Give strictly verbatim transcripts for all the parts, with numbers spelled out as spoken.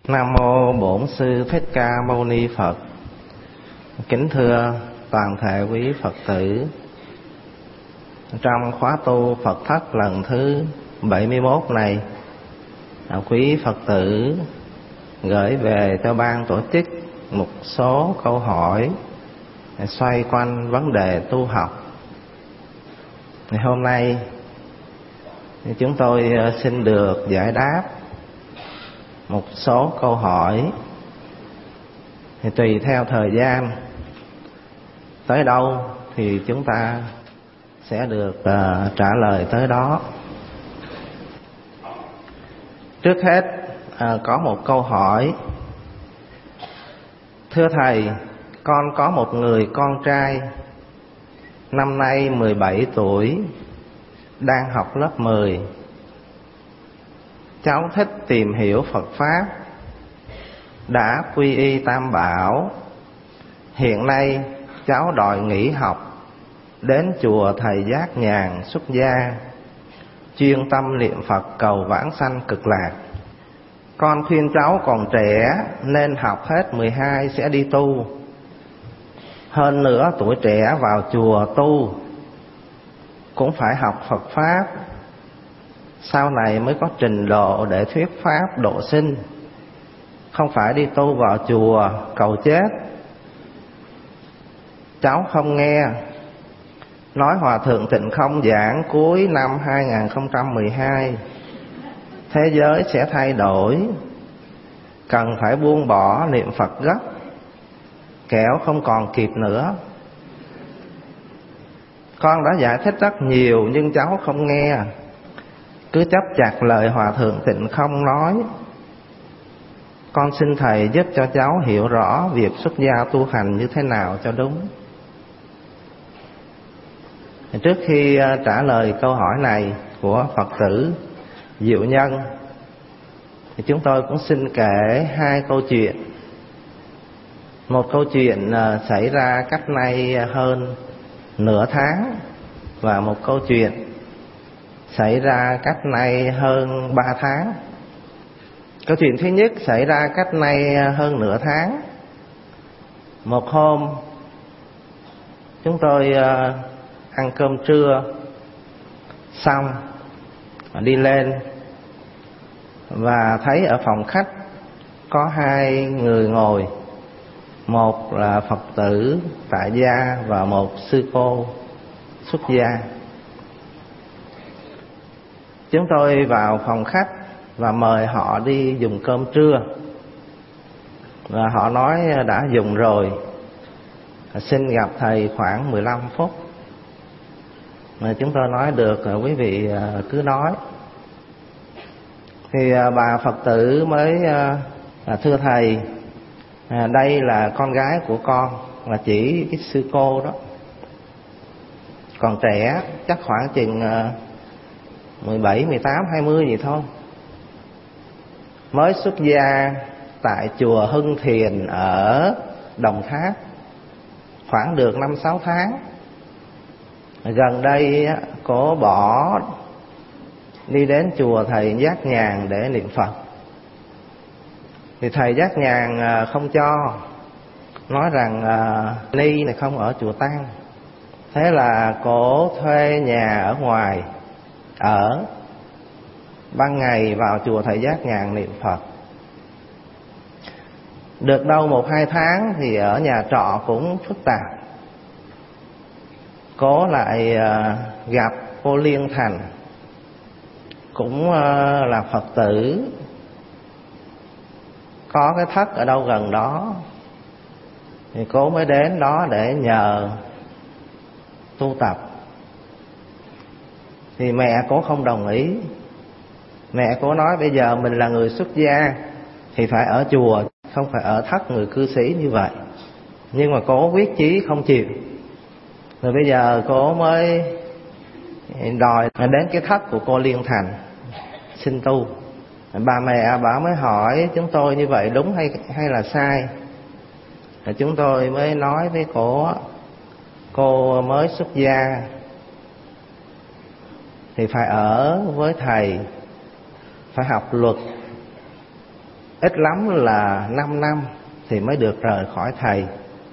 Nam mô Bổn Sư Thích Ca Mâu Ni Phật. Kính thưa toàn thể quý Phật tử, trong khóa tu Phật Thất lần thứ bảy mươi mốt này, quý Phật tử gửi về cho ban tổ chức một số câu hỏi xoay quanh vấn đề tu học. Hôm nay chúng tôi xin được giải đáp một số câu hỏi, thì tùy theo thời gian tới đâu thì chúng ta sẽ được uh, trả lời tới đó. Trước hết uh, có một câu hỏi: thưa Thầy, con có một người con trai năm nay mười bảy tuổi, đang học lớp mười. Cháu thích tìm hiểu Phật Pháp, đã quy y Tam Bảo. Hiện nay cháu đòi nghỉ học, đến chùa thầy Giác Nhàn xuất gia, chuyên tâm niệm Phật cầu vãng sanh cực lạc. Con khuyên cháu còn trẻ nên học hết mười hai sẽ đi tu. Hơn nữa tuổi trẻ vào chùa tu cũng phải học Phật Pháp, sau này mới có trình độ để thuyết Pháp độ sinh, không phải đi tu vào chùa cầu chết. Cháu không nghe, nói Hòa Thượng Tịnh Không giảng cuối năm hai không một hai, thế giới sẽ thay đổi, cần phải buông bỏ niệm Phật gấp, kẻo không còn kịp nữa. Con đã giải thích rất nhiều nhưng cháu không nghe, cứ chấp chặt lời Hòa Thượng Tịnh Không nói. Con xin Thầy giúp cho cháu hiểu rõ việc xuất gia tu hành như thế nào cho đúng. Trước khi trả lời câu hỏi này của Phật tử Diệu Nhân, thì chúng tôi cũng xin kể hai câu chuyện. Một câu chuyện xảy ra cách nay hơn nửa tháng, và một câu chuyện xảy ra cách nay hơn ba tháng. Câu chuyện thứ nhất xảy ra cách nay hơn nửa tháng. Một hôm chúng tôi ăn cơm trưa xong đi lên, và thấy ở phòng khách có hai người ngồi, một là Phật tử tại gia và một sư cô xuất gia. Chúng tôi vào phòng khách và mời họ đi dùng cơm trưa, và họ nói đã dùng rồi, xin gặp thầy khoảng mười lăm phút. Mà chúng tôi nói được, quý vị cứ nói. Thì bà Phật tử mới thưa thầy, đây là con gái của con, là chỉ cái sư cô đó, còn trẻ, chắc khoảng chừng mười bảy, mười tám, hai mươi gì thôi, mới xuất gia tại chùa Hưng Thiền ở Đồng Tháp khoảng được năm sáu tháng. Gần đây cô bỏ đi đến chùa thầy Giác Nhàn để niệm Phật. Thì thầy Giác Nhàn không cho, nói rằng ni này không ở chùa Tăng. Thế là cô thuê nhà ở ngoài ở, ban ngày vào chùa thầy Giác Nhàn niệm Phật. Được đâu một hai tháng thì ở nhà trọ cũng phức tạp. Cô lại gặp cô Liên Thành, cũng là Phật tử, có cái thất ở đâu gần đó, thì cô mới đến đó để nhờ tu tập. Thì mẹ cô không đồng ý. Mẹ cô nói bây giờ mình là người xuất gia thì phải ở chùa, không phải ở thất người cư sĩ như vậy. Nhưng mà cô quyết chí không chịu. Rồi bây giờ cô mới đòi đến cái thất của cô Liên Thành xin tu. Bà mẹ bà mới hỏi chúng tôi như vậy đúng hay hay là sai. Rồi chúng tôi mới nói với cô, cô mới xuất gia thì phải ở với thầy, phải học luật, ít lắm là năm năm thì mới được rời khỏi thầy.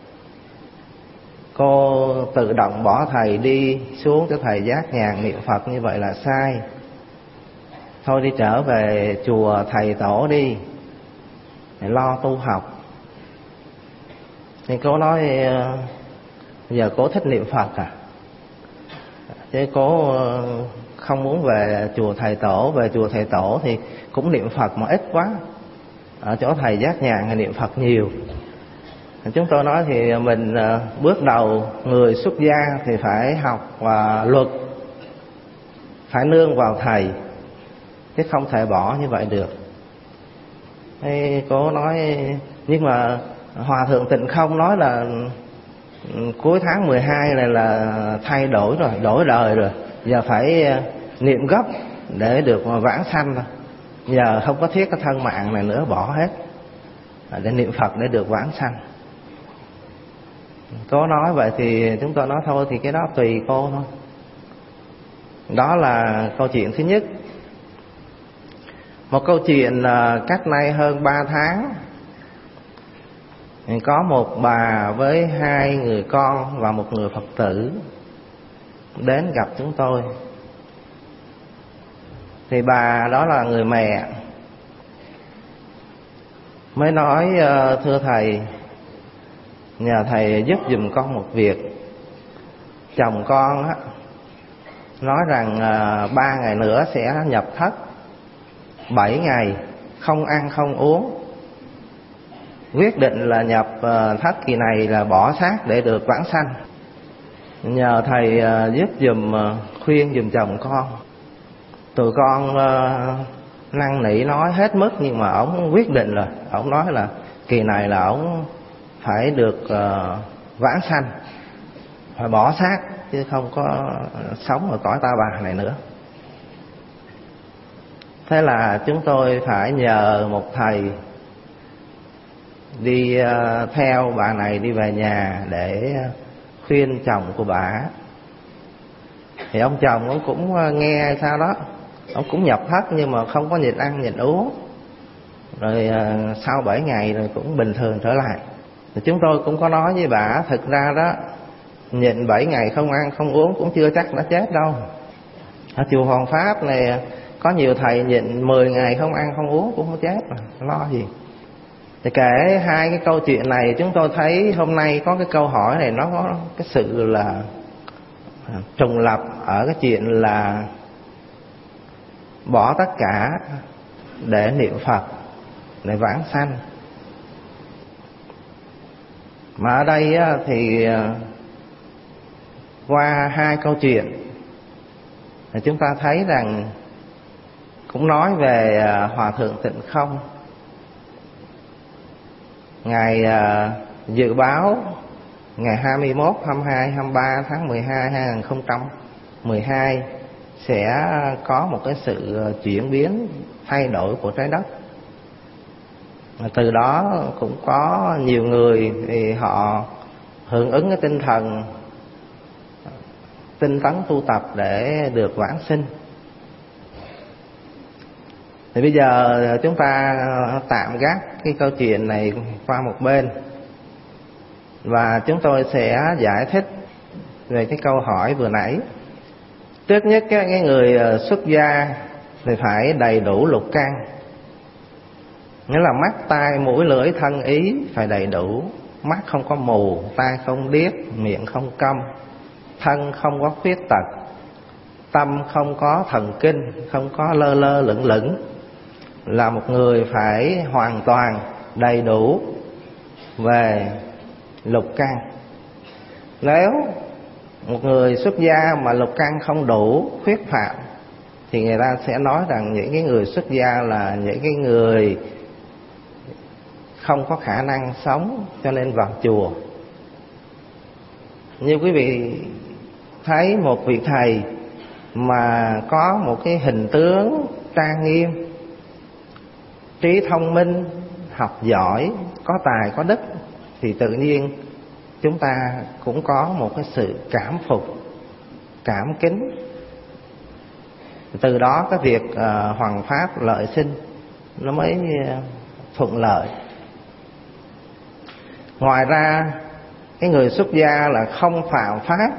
Cô tự động bỏ thầy đi xuống cho thầy giác nhàn niệm Phật như vậy là sai. Thôi đi trở về chùa thầy tổ đi, lo tu học. Thì cô nói giờ cô thích niệm Phật à, chứ cô không muốn về chùa thầy tổ. Về chùa thầy tổ thì cũng niệm Phật mà ít quá, ở chỗ thầy giác nhàn thì niệm Phật nhiều. Chúng tôi nói thì mình bước đầu người xuất gia thì phải học và luật, phải nương vào thầy, chứ không thể bỏ như vậy được. Thế cô nói nhưng mà Hòa thượng Tịnh Không nói là cuối tháng mười hai này là thay đổi rồi, đổi đời rồi, giờ phải niệm gấp để được vãng sanh thôi. Giờ không có thiết cái thân mạng này nữa, bỏ hết để niệm Phật để được vãng sanh. Cô nói vậy thì chúng tôi nói thôi thì cái đó tùy cô thôi. Đó là câu chuyện thứ nhất. Một câu chuyện cách nay hơn ba tháng, có một bà với hai người con và một người Phật tử đến gặp chúng tôi. Thì bà đó là người mẹ, mới nói thưa thầy, nhờ thầy giúp giùm con một việc. Chồng con á nói rằng ba ngày nữa sẽ nhập thất, bảy ngày không ăn không uống, quyết định là nhập thất kỳ này là bỏ xác để được vãng sanh. Nhờ thầy giúp giùm, khuyên giùm chồng con. Tụi con năn nỉ nói hết mức, nhưng mà ổng quyết định rồi. Ổng nói là kỳ này là ổng phải được vãng sanh, phải bỏ xác, chứ không có sống ở cõi ta bà này nữa. Thế là chúng tôi phải nhờ một thầy đi theo bà này đi về nhà để khuyên chồng của bà. Thì ông chồng ông cũng nghe sao đó, ông cũng nhập thất nhưng mà không có nhịn ăn nhịn uống. Rồi sau bảy ngày rồi cũng bình thường trở lại. Thì chúng tôi cũng có nói với bà, thực ra đó nhịn bảy ngày không ăn không uống cũng chưa chắc đã chết đâu. Ở chùa Hoàng Pháp này có nhiều thầy nhịn mười ngày không ăn không uống cũng không chết mà, lo gì. Thì kể hai cái câu chuyện này, chúng tôi thấy hôm nay có cái câu hỏi này nó có cái sự là trùng lập ở cái chuyện là bỏ tất cả để niệm Phật, để vãng sanh. Mà ở đây thì qua hai câu chuyện thì chúng ta thấy rằng cũng nói về Hòa thượng Tịnh Không. Ngài dự báo ngày hai mươi mốt, hai mươi hai, hai mươi ba tháng mười hai hai nghìn không trăm mười hai sẽ có một cái sự chuyển biến thay đổi của trái đất. Từ đó cũng có nhiều người thì họ hưởng ứng cái tinh thần tinh tấn tu tập để được vãng sinh. Thì bây giờ chúng ta tạm gác cái câu chuyện này qua một bên, và chúng tôi sẽ giải thích về cái câu hỏi vừa nãy. Trước nhất cái người xuất gia thì phải đầy đủ lục căn, nghĩa là mắt, tai, mũi, lưỡi, thân, ý phải đầy đủ. Mắt không có mù, tai không điếc, miệng không câm, thân không có khuyết tật, tâm không có thần kinh, không có lơ lơ lửng lửng. Là một người phải hoàn toàn đầy đủ về lục căn. Nếu một người xuất gia mà lục căn không đủ, khuyết phạm, thì người ta sẽ nói rằng những cái người xuất gia là những cái người không có khả năng sống, cho nên vào chùa. Như quý vị thấy một vị thầy mà có một cái hình tướng trang nghiêm, trí thông minh, học giỏi, có tài có đức, thì tự nhiên chúng ta cũng có một cái sự cảm phục, cảm kính. Từ đó cái việc uh, hoằng pháp lợi sinh nó mới thuận lợi. Ngoài ra, cái người xuất gia là không phạm pháp,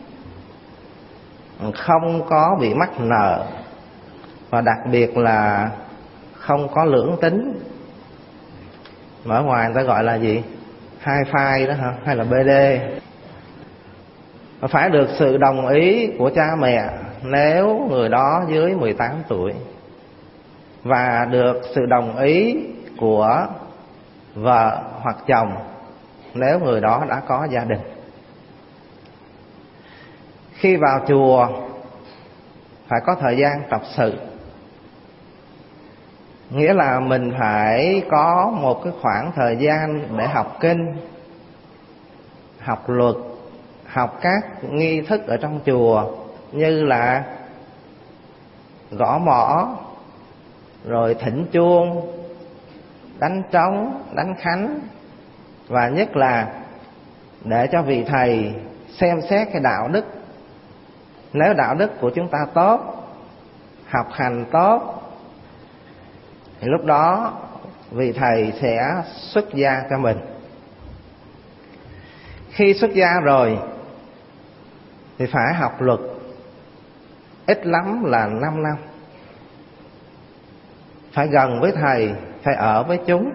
không có bị mắc nợ, và đặc biệt là không có lưỡng tính. Mà ở ngoài người ta gọi là gì? Hai phai đó hả? Hay là bê đê. Phải được sự đồng ý của cha mẹ nếu người đó dưới mười tám tuổi, và được sự đồng ý của vợ hoặc chồng nếu người đó đã có gia đình. Khi vào chùa phải có thời gian tập sự, nghĩa là mình phải có một cái khoảng thời gian để học kinh, học luật, học các nghi thức ở trong chùa như là gõ mõ, rồi thỉnh chuông, đánh trống, đánh khánh, và nhất là để cho vị thầy xem xét cái đạo đức. Nếu đạo đức của chúng ta tốt, học hành tốt, thì lúc đó vị thầy sẽ xuất gia cho mình. Khi xuất gia rồi thì phải học luật, ít lắm là năm năm. Phải gần với thầy, phải ở với chúng.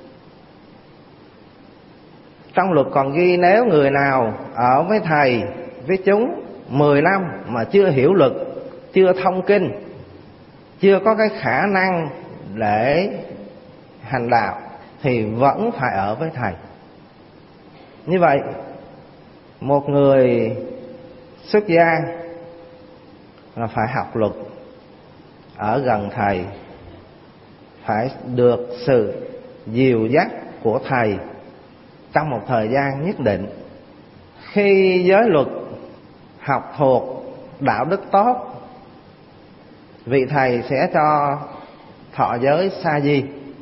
Trong luật còn ghi nếu người nào ở với thầy, với chúng mười năm mà chưa hiểu luật, chưa thông kinh, chưa có cái khả năng để hành đạo, thì vẫn phải ở với thầy. Như vậy, một người xuất gia là phải học luật, ở gần thầy, phải được sự dìu dắt của thầy trong một thời gian nhất định. Khi giới luật học thuộc, đạo đức tốt, vị thầy sẽ cho thọ giới sa di.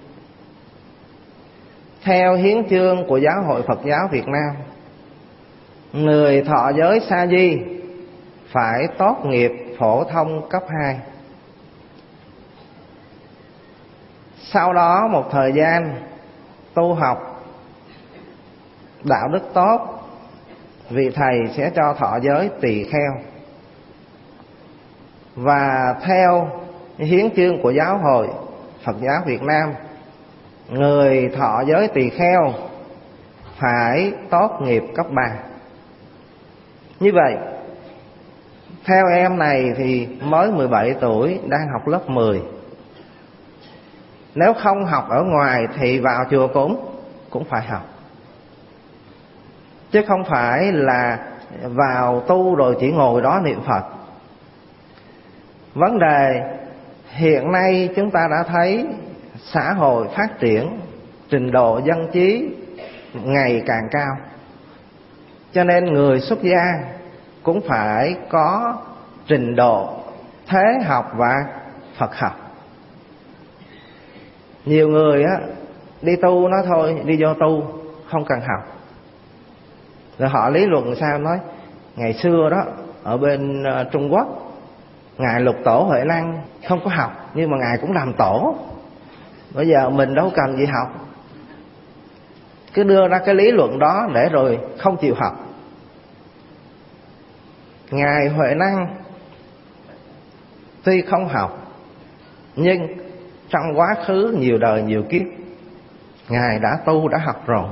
Theo hiến chương của Giáo hội Phật giáo Việt Nam, người thọ giới sa di phải tốt nghiệp phổ thông cấp hai. Sau đó một thời gian tu học đạo đức tốt, vị thầy sẽ cho thọ giới tỳ kheo. Và theo hiến chương của Giáo hội Phật giáo Việt Nam, người thọ giới tỳ kheo phải tốt nghiệp cấp ba. Như vậy, theo em này thì mới mười bảy tuổi, đang học lớp mười. Nếu không học ở ngoài thì vào chùa cũng cũng phải học, chứ không phải là vào tu rồi chỉ ngồi đó niệm Phật. Vấn đề hiện nay chúng ta đã thấy xã hội phát triển, trình độ dân trí ngày càng cao, cho nên người xuất gia cũng phải có trình độ thế học và Phật học. Nhiều người á đi tu nói thôi, đi vô tu không cần học. Rồi họ lý luận sao, nói ngày xưa đó ở bên uh, Trung Quốc, ngài Lục Tổ Huệ Năng không có học, nhưng mà ngài cũng làm tổ. Bây giờ mình đâu cần gì học, cứ đưa ra cái lý luận đó để rồi không chịu học. Ngài Huệ Năng tuy không học, nhưng trong quá khứ nhiều đời nhiều kiếp ngài đã tu, đã học rồi.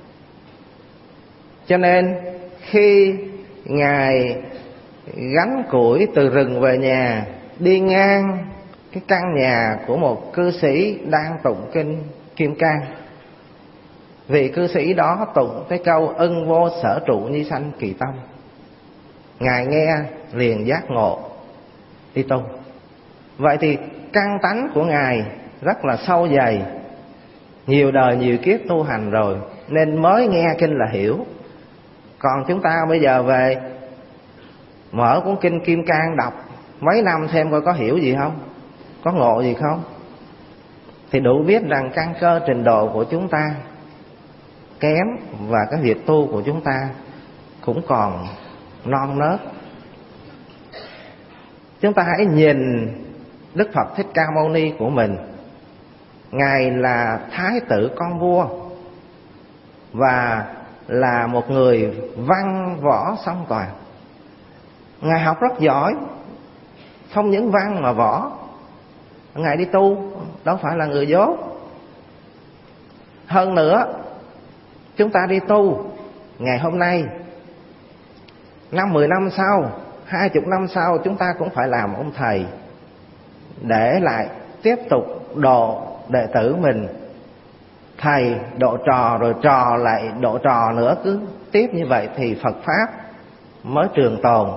Cho nên khi ngài gánh củi từ rừng về nhà, đi ngang cái căn nhà của một cư sĩ đang tụng kinh Kim Cang, vị cư sĩ đó tụng cái câu ân vô sở trụ nhi sanh kỳ tâm, ngài nghe liền giác ngộ, đi tu. Vậy thì căn tánh của ngài rất là sâu dày, nhiều đời nhiều kiếp tu hành rồi, nên mới nghe kinh là hiểu. Còn chúng ta bây giờ về mở cuốn kinh Kim Cang đọc mấy năm xem coi có hiểu gì không, có ngộ gì không, thì đủ biết rằng căn cơ trình độ của chúng ta kém, và cái việc tu của chúng ta cũng còn non nớt. Chúng ta hãy nhìn Đức Phật Thích Ca Mâu Ni của mình, Ngài là thái tử con vua và là một người văn võ song toàn. Ngài học rất giỏi, không những văn mà võ. Ngài đi tu, đâu phải là người dốt. Hơn nữa, chúng ta đi tu ngày hôm nay, năm mười năm sau, hai chục năm sau, chúng ta cũng phải làm ông thầy để lại tiếp tục độ đệ tử mình. Thầy độ trò, rồi trò lại độ trò nữa, cứ tiếp như vậy thì Phật Pháp mới trường tồn.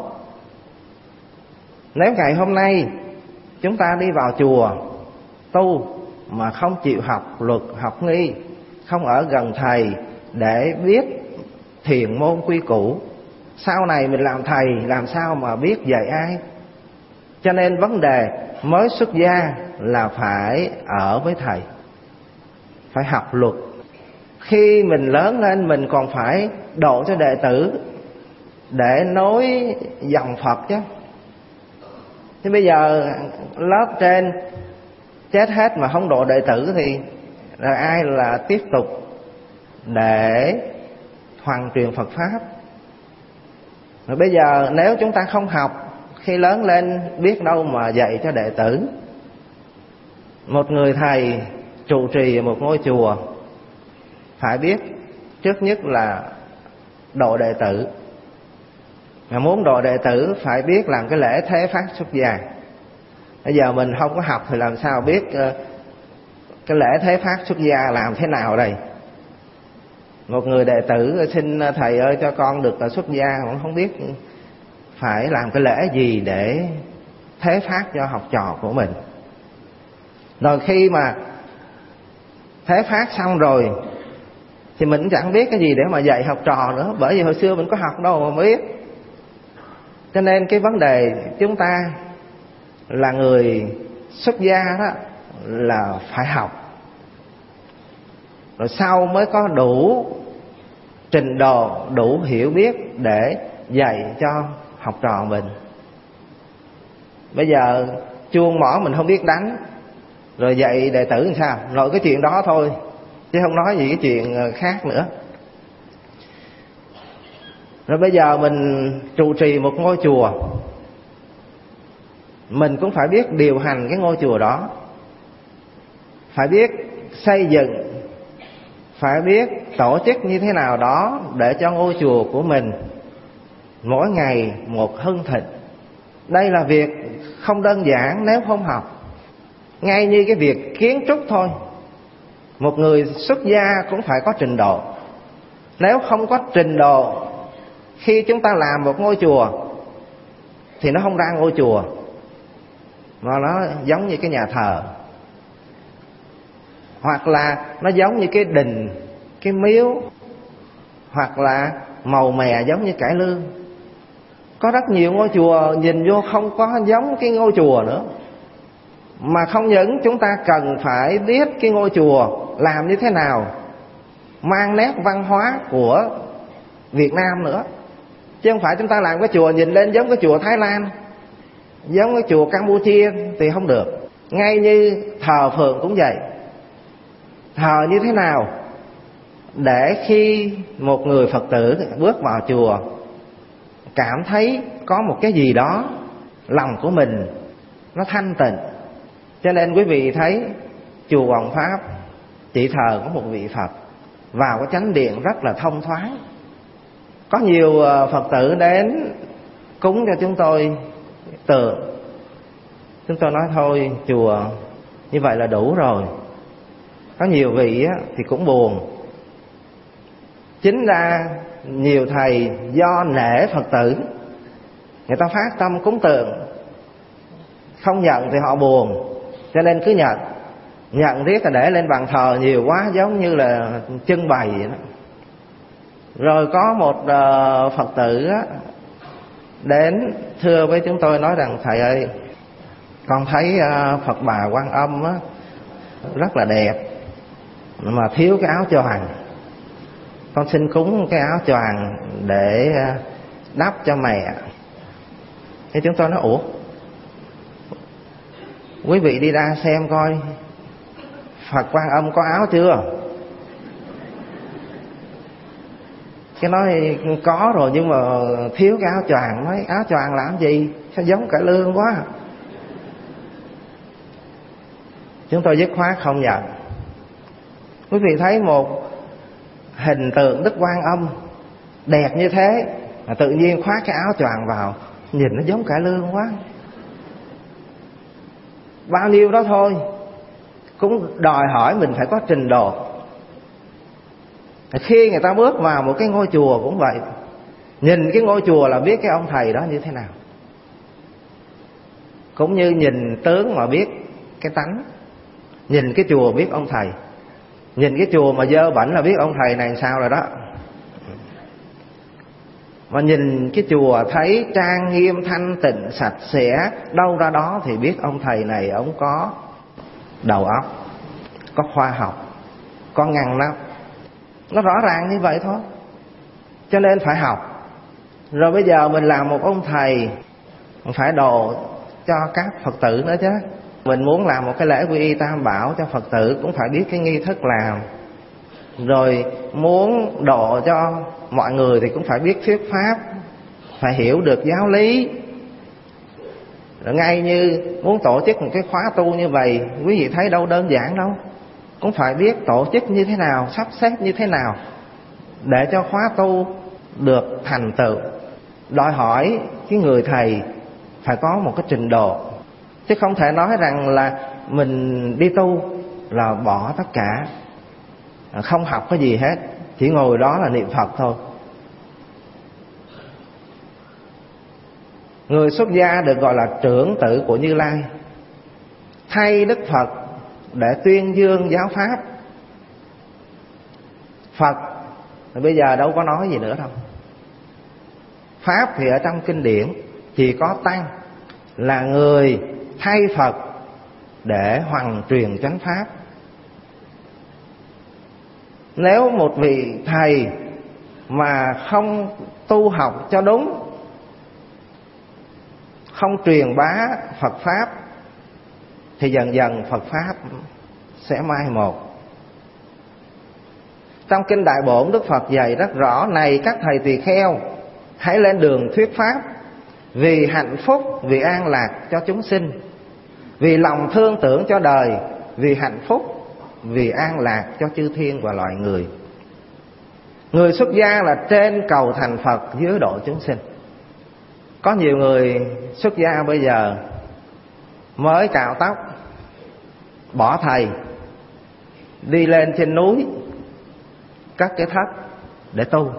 Nếu ngày hôm nay chúng ta đi vào chùa tu mà không chịu học luật, học nghi, không ở gần thầy để biết thiền môn quy củ, sau này mình làm thầy làm sao mà biết dạy ai? Cho nên vấn đề mới xuất gia là phải ở với thầy, phải học luật. Khi mình lớn lên mình còn phải độ cho đệ tử để nối dòng Phật chứ. Thế bây giờ lớp trên chết hết mà không độ đệ tử thì rồi ai là tiếp tục để hoàn truyền Phật Pháp? Rồi bây giờ nếu chúng ta không học, khi lớn lên biết đâu mà dạy cho đệ tử. Một người thầy trụ trì một ngôi chùa phải biết trước nhất là độ đệ tử. Mà muốn độ đệ tử phải biết làm cái lễ thế phát xuất gia. Bây giờ mình không có học thì làm sao biết cái lễ thế phát xuất gia làm thế nào đây? Một người đệ tử xin thầy ơi cho con được xuất gia, cũng không biết phải làm cái lễ gì để thế phát cho học trò của mình. Rồi khi mà thế phát xong rồi thì mình cũng chẳng biết cái gì để mà dạy học trò nữa, bởi vì hồi xưa mình có học đâu mà biết. Cho nên cái vấn đề chúng ta là người xuất gia đó là phải học, rồi sau mới có đủ trình độ, đủ hiểu biết để dạy cho học trò mình. Bây giờ chuông mỏ mình không biết đánh, rồi dạy đệ tử làm sao? Nội cái chuyện đó thôi, chứ không nói gì cái chuyện khác nữa. Rồi bây giờ mình trụ trì một ngôi chùa, mình cũng phải biết điều hành cái ngôi chùa đó, phải biết xây dựng, phải biết tổ chức như thế nào đó để cho ngôi chùa của mình mỗi ngày một hưng thịnh. Đây là việc không đơn giản nếu không học. Ngay như cái việc kiến trúc thôi, một người xuất gia cũng phải có trình độ. Nếu không có trình độ, khi chúng ta làm một ngôi chùa thì nó không ra ngôi chùa, mà nó giống như cái nhà thờ, hoặc là nó giống như cái đình, cái miếu, hoặc là màu mè giống như cải lương. Có rất nhiều ngôi chùa nhìn vô không có giống cái ngôi chùa nữa. Mà không những chúng ta cần phải biết cái ngôi chùa làm như thế nào, mang nét văn hóa của Việt Nam nữa. Chứ không phải chúng ta làm cái chùa nhìn lên giống cái chùa Thái Lan, giống cái chùa Campuchia thì không được. Ngay như thờ phượng cũng vậy. Thờ như thế nào để khi một người Phật tử bước vào chùa cảm thấy có một cái gì đó lòng của mình nó thanh tịnh. Cho nên quý vị thấy chùa Hoàng Pháp chỉ thờ có một vị Phật, vào cái chánh điện rất là thông thoáng. Có nhiều Phật tử đến cúng cho chúng tôi tượng, chúng tôi nói thôi chùa như vậy là đủ rồi. Có nhiều vị thì cũng buồn. Chính ra nhiều thầy do nể Phật tử, người ta phát tâm cúng tượng, không nhận thì họ buồn, cho nên cứ nhận. Nhận riết là để lên bàn thờ nhiều quá, giống như là trưng bày vậy đó. Rồi có một uh, Phật tử á, đến thưa với chúng tôi nói rằng thầy ơi, con thấy uh, Phật bà Quan Âm á, rất là đẹp, mà thiếu cái áo choàng. Con xin cúng cái áo choàng để uh, đắp cho mẹ. Thế chúng tôi nói ủa, quý vị đi ra xem coi, Phật Quan Âm có áo chưa? Cái nói có rồi nhưng mà thiếu cái áo choàng. Nói áo choàng làm gì? Sao giống cải lương quá. Chúng tôi dứt khoát không nhận. Quý vị thấy một hình tượng Đức Quan Âm đẹp như thế mà tự nhiên khoác cái áo choàng vào, nhìn nó giống cải lương quá. Bao nhiêu đó thôi cũng đòi hỏi mình phải có trình độ. Khi người ta bước vào một cái ngôi chùa cũng vậy, nhìn cái ngôi chùa là biết cái ông thầy đó như thế nào, cũng như nhìn tướng mà biết cái tánh. Nhìn cái chùa biết ông thầy, nhìn cái chùa mà dơ bẩn là biết ông thầy này sao rồi đó. Mà nhìn cái chùa thấy trang nghiêm thanh tịnh sạch sẽ, đâu ra đó thì biết ông thầy này ông có đầu óc, có khoa học, có ngăn nắp. Nó rõ ràng như vậy thôi. Cho nên phải học. Rồi bây giờ mình làm một ông thầy, phải độ cho các Phật tử nữa chứ. Mình muốn làm một cái lễ quy y tam bảo cho Phật tử cũng phải biết cái nghi thức làm. Rồi muốn độ cho mọi người thì cũng phải biết thuyết pháp, phải hiểu được giáo lý. Rồi ngay như muốn tổ chức một cái khóa tu như vậy, quý vị thấy đâu đơn giản đâu. Cũng phải biết tổ chức như thế nào, sắp xếp như thế nào để cho khóa tu được thành tựu. Đòi hỏi cái người thầy phải có một cái trình độ. Chứ không thể nói rằng là mình đi tu là bỏ tất cả, không học cái gì hết, chỉ ngồi đó là niệm Phật thôi. Người xuất gia được gọi là trưởng tử của Như Lai, thay Đức Phật để tuyên dương giáo pháp. Phật bây giờ đâu có nói gì nữa đâu. Pháp thì ở trong kinh điển, chỉ có Tăng là người thay Phật để hoằng truyền chánh pháp. Nếu một vị thầy mà không tu học cho đúng, không truyền bá Phật pháp, thì dần dần Phật pháp sẽ mai một. Trong kinh Đại Bổn, Đức Phật dạy rất rõ: này các thầy tỳ kheo, hãy lên đường thuyết pháp, vì hạnh phúc, vì an lạc cho chúng sinh, vì lòng thương tưởng cho đời, vì hạnh phúc, vì an lạc cho chư thiên và loài người. Người xuất gia là trên cầu thành Phật, dưới độ chúng sinh. Có nhiều người xuất gia bây giờ mới cạo tóc, bỏ thầy, đi lên trên núi cất cái thất để tu,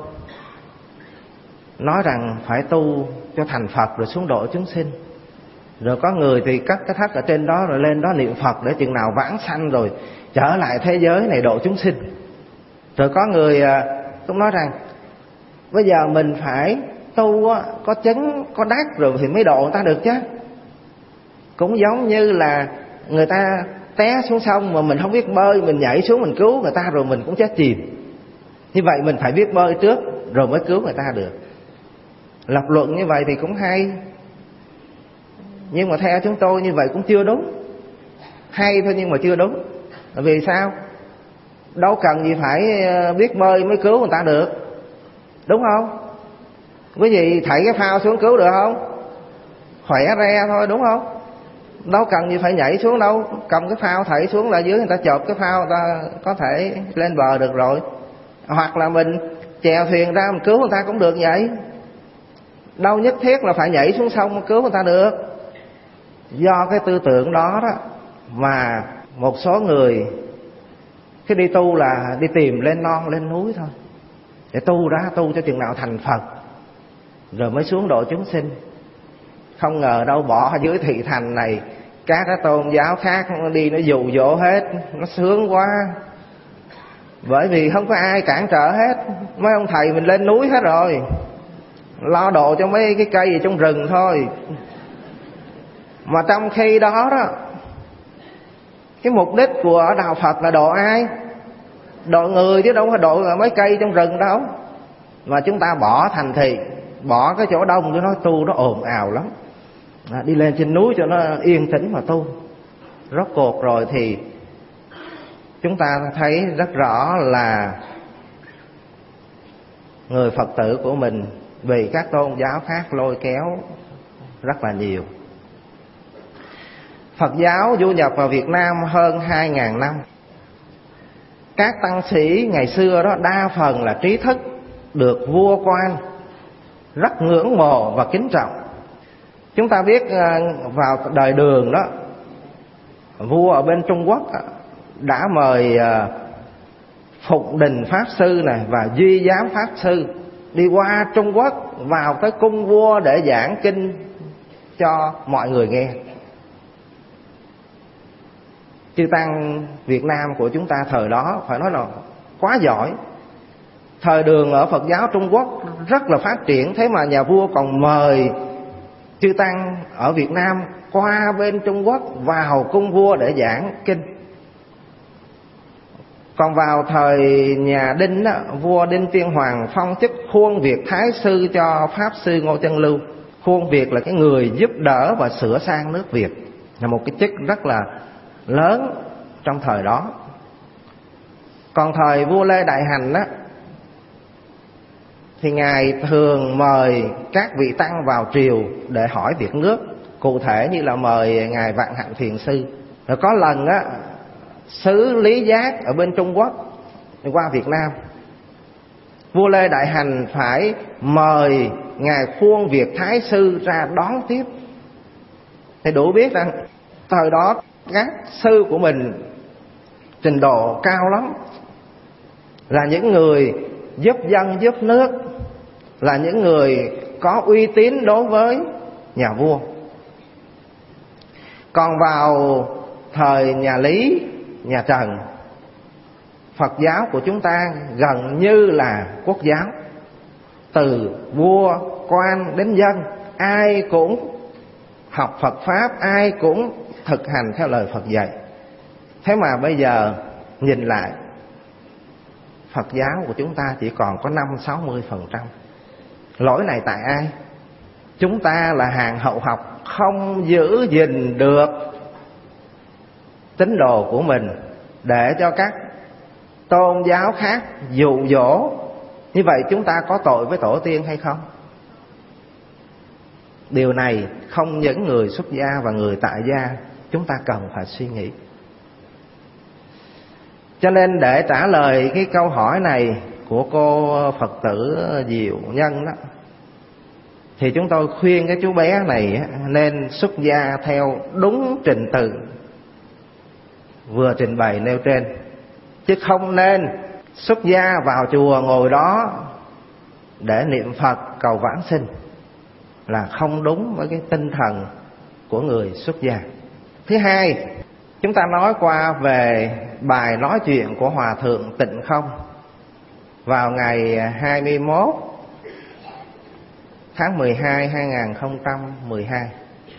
nói rằng phải tu cho thành Phật rồi xuống độ chúng sinh. Rồi có người thì cất cái thất ở trên đó rồi lên đó niệm Phật để chừng nào vãng sanh rồi trở lại thế giới này độ chúng sinh. Rồi có người cũng nói rằng bây giờ mình phải tu có chứng có đắc rồi thì mới độ người ta được chứ. Cũng giống như là người ta té xuống sông mà mình không biết bơi, mình nhảy xuống mình cứu người ta rồi mình cũng chết chìm. Như vậy mình phải biết bơi trước rồi mới cứu người ta được. Lập luận như vậy thì cũng hay, nhưng mà theo chúng tôi như vậy cũng chưa đúng. Hay thôi nhưng mà chưa đúng. Vì sao? Đâu cần gì phải biết bơi mới cứu người ta được, đúng không? Quý vị thảy cái phao xuống cứu được không? Khỏe re thôi, đúng không? Đâu cần gì phải nhảy xuống đâu. Cầm cái phao thảy xuống là dưới người ta chộp cái phao, người ta có thể lên bờ được rồi. Hoặc là mình chèo thuyền ra mình cứu người ta cũng được vậy. Đâu nhất thiết là phải nhảy xuống sông cứu người ta được. Do cái tư tưởng đó đó mà một số người khi đi tu là đi tìm lên non lên núi thôi, để tu ra tu cho chừng nào thành Phật rồi mới xuống độ chúng sinh. Không ngờ đâu bỏ dưới thị thành này các cái tôn giáo khác nó đi nó dụ dỗ hết, nó sướng quá. Bởi vì không có ai cản trở hết. Mấy ông thầy mình lên núi hết rồi, lo độ cho mấy cái cây gì trong rừng thôi. Mà trong khi đó đó, cái mục đích của đạo Phật là độ ai? Độ người chứ đâu phải độ mấy cây trong rừng đâu. Mà chúng ta bỏ thành thị, bỏ cái chỗ đông cho nó tu nó ồn ào lắm. À, đi lên trên núi cho nó yên tĩnh mà tu. Rốt cuộc rồi thì chúng ta thấy rất rõ là người Phật tử của mình bị các tôn giáo khác lôi kéo rất là nhiều. Phật giáo du nhập vào Việt Nam hơn hai ngàn năm. Các tăng sĩ ngày xưa đó đa phần là trí thức, được vua quan rất ngưỡng mộ và kính trọng. Chúng ta biết vào đời Đường đó, vua ở bên Trung Quốc đã mời Phụng Đình Pháp Sư này và Duy Giám Pháp Sư đi qua Trung Quốc vào tới cung vua để giảng kinh cho mọi người nghe. Chư tăng Việt Nam của chúng ta thời đó phải nói là quá giỏi. Thời Đường ở Phật giáo Trung Quốc rất là phát triển, thế mà nhà vua còn mời chư tăng ở Việt Nam qua bên Trung Quốc vào cung vua để giảng kinh. Còn vào thời nhà Đinh đó, vua Đinh Tiên Hoàng phong chức khuôn Việt Thái Sư cho Pháp Sư Ngô Chân Lưu. Khuôn Việt là cái người giúp đỡ và sửa sang nước Việt, là một cái chức rất là lớn trong thời đó. Còn thời vua Lê Đại Hành đó, thì ngài thường mời các vị tăng vào triều để hỏi việc nước, cụ thể như là mời ngài Vạn Hạnh Thiền Sư. Rồi có lần á, sứ Lý Giác ở bên Trung Quốc qua Việt Nam, vua Lê Đại Hành phải mời ngài Khuôn Việt Thái Sư ra đón tiếp. Thì đủ biết rằng thời đó các sư của mình trình độ cao lắm, là những người giúp dân giúp nước, là những người có uy tín đối với nhà vua. Còn vào thời nhà Lý, nhà Trần, Phật giáo của chúng ta gần như là quốc giáo. Từ vua, quan đến dân, ai cũng học Phật Pháp, ai cũng thực hành theo lời Phật dạy. Thế mà bây giờ nhìn lại, Phật giáo của chúng ta chỉ còn có năm sáu mươi phần trăm. Lỗi này tại ai? Chúng ta là hàng hậu học, không giữ gìn được tín đồ của mình, để cho các tôn giáo khác dụ dỗ. Như vậy chúng ta có tội với tổ tiên hay không? Điều này không những người xuất gia và người tại gia chúng ta cần phải suy nghĩ. Cho nên để trả lời cái câu hỏi này của cô Phật tử Diệu Nhân đó, thì chúng tôi khuyên cái chú bé này nên xuất gia theo đúng trình tự vừa trình bày nêu trên, chứ không nên xuất gia vào chùa ngồi đó để niệm Phật cầu vãng sinh, là không đúng với cái tinh thần của người xuất gia. Thứ hai, chúng ta nói qua về bài nói chuyện của Hòa Thượng Tịnh Không vào ngày hai mươi mốt tháng mười hai hai nghìn không trăm mười hai.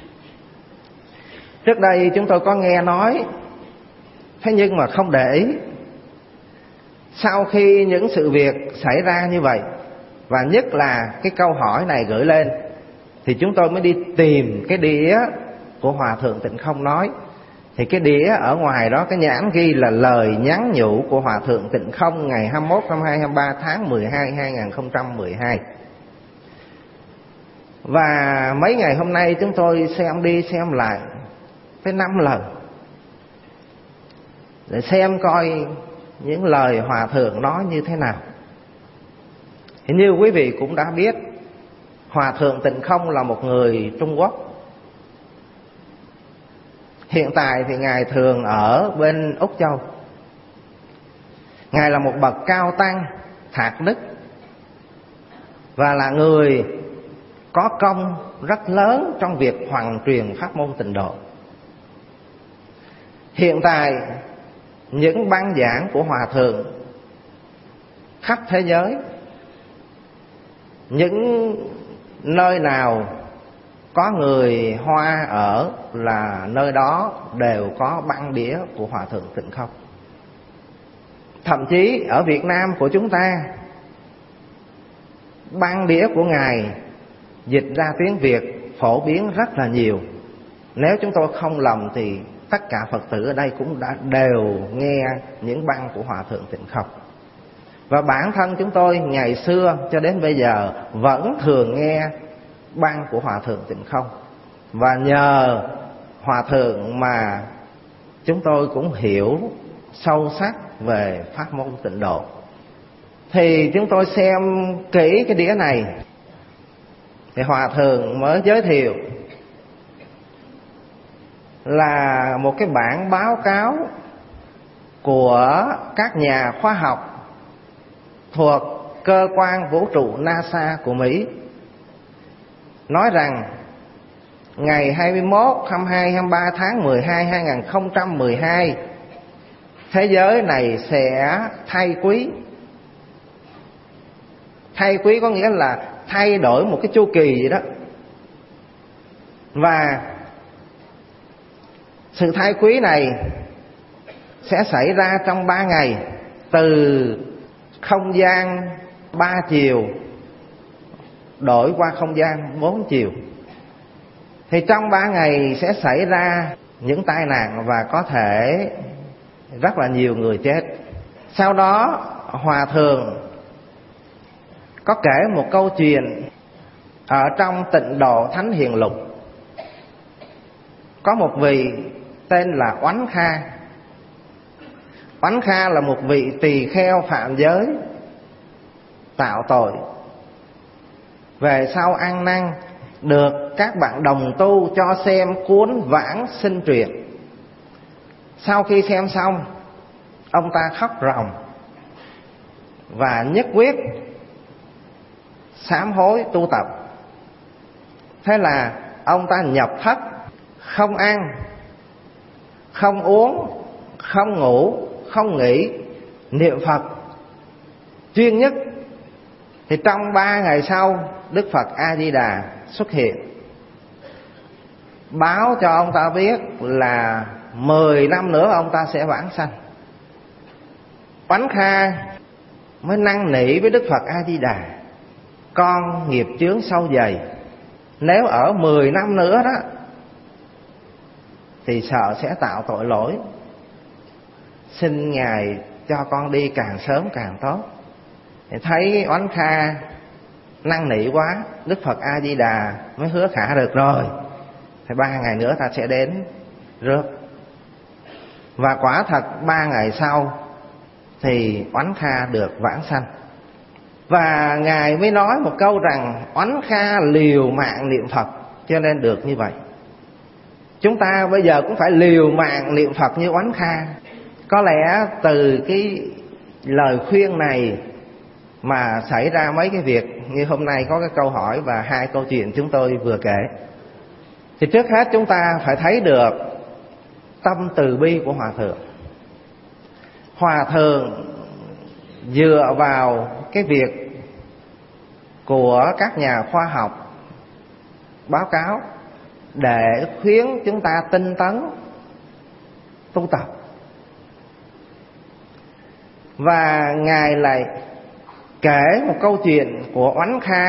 Trước đây chúng tôi có nghe nói, thế nhưng mà không để ý. Sau khi những sự việc xảy ra như vậy, và nhất là cái câu hỏi này gửi lên, thì chúng tôi mới đi tìm cái đĩa của Hòa Thượng Tịnh Không nói. Thì cái đĩa ở ngoài đó, cái nhãn ghi là lời nhắn nhủ của Hòa Thượng Tịnh Không ngày hai mươi mốt, hai mươi hai, hai mươi ba tháng mười hai hai nghìn không trăm mười hai. Và mấy ngày hôm nay chúng tôi xem đi xem lại tới năm lần để xem coi những lời Hòa Thượng nói như thế nào. Thì như quý vị cũng đã biết, Hòa Thượng Tịnh Không là một người Trung Quốc. Hiện tại thì Ngài thường ở bên Úc Châu. Ngài là một bậc cao tăng thạc đức và là người có công rất lớn trong việc hoằng truyền pháp môn Tịnh độ. Hiện tại những băng giảng của Hòa Thượng khắp thế giới, những nơi nào có người Hoa ở là nơi đó đều có băng đĩa của Hòa Thượng Tịnh Không. Thậm chí ở Việt Nam của chúng ta, băng đĩa của Ngài dịch ra tiếng Việt phổ biến rất là nhiều. Nếu chúng tôi không lầm thì tất cả Phật tử ở đây cũng đã đều nghe những băng của Hòa Thượng Tịnh Không. Và bản thân chúng tôi ngày xưa cho đến bây giờ vẫn thường nghe băng của Hòa Thượng Tịnh Không. Và nhờ Hòa Thượng mà chúng tôi cũng hiểu sâu sắc về pháp môn tịnh độ. Thì chúng tôi xem kỹ cái đĩa này, thì Hòa Thượng mới giới thiệu là một cái bản báo cáo của các nhà khoa học thuộc cơ quan vũ trụ NASA của Mỹ, nói rằng ngày hai mươi mốt, hai mươi hai, hai mươi ba tháng mười hai năm hai nghìn không trăm mười hai, thế giới này sẽ thay quý. Thay quý có nghĩa là thay đổi một cái chu kỳ gì đó. Và sự thay quý này sẽ xảy ra trong ba ngày, từ không gian ba chiều đổi qua không gian bốn chiều. Thì trong ba ngày sẽ xảy ra những tai nạn và có thể rất là nhiều người chết. Sau đó Hòa Thượng có kể một câu chuyện ở trong Tịnh Độ Thánh Hiền Lục. Có một vị tên là Oánh Kha. Oánh Kha là một vị tỳ kheo phạm giới, tạo tội. Về sau ăn năn, được các bạn đồng tu cho xem cuốn Vãng Sinh Truyện. Sau khi xem xong, ông ta khóc ròng và nhất quyết sám hối tu tập. Thế là ông ta nhập thất, không ăn, không uống, không ngủ, không nghỉ, niệm Phật chuyên nhất. Thì trong ba ngày sau, Đức Phật A Di Đà xuất hiện, báo cho ông ta biết là mười năm nữa ông ta sẽ vãng sanh. Oánh Kha mới năn nỉ với Đức Phật A Di Đà: con nghiệp chướng sâu dày, nếu ở mười năm nữa đó thì sợ sẽ tạo tội lỗi, xin Ngài cho con đi càng sớm càng tốt. Thì thấy Oánh Kha năn nỉ quá, Đức Phật A Di Đà mới hứa khả được rồi, thì ba ngày nữa ta sẽ đến rước. Và quả thật ba ngày sau thì Oánh Kha được vãng sanh. Và Ngài mới nói một câu rằng Oánh Kha liều mạng niệm Phật cho nên được như vậy. Chúng ta bây giờ cũng phải liều mạng niệm Phật như Oánh Kha. Có lẽ từ cái lời khuyên này mà xảy ra mấy cái việc như hôm nay có cái câu hỏi và hai câu chuyện chúng tôi vừa kể. Thì trước hết chúng ta phải thấy được tâm từ bi của Hòa Thượng. Hòa Thượng dựa vào cái việc của các nhà khoa học báo cáo để khuyến chúng ta tinh tấn tu tập. Và Ngài lại kể một câu chuyện của Oánh Kha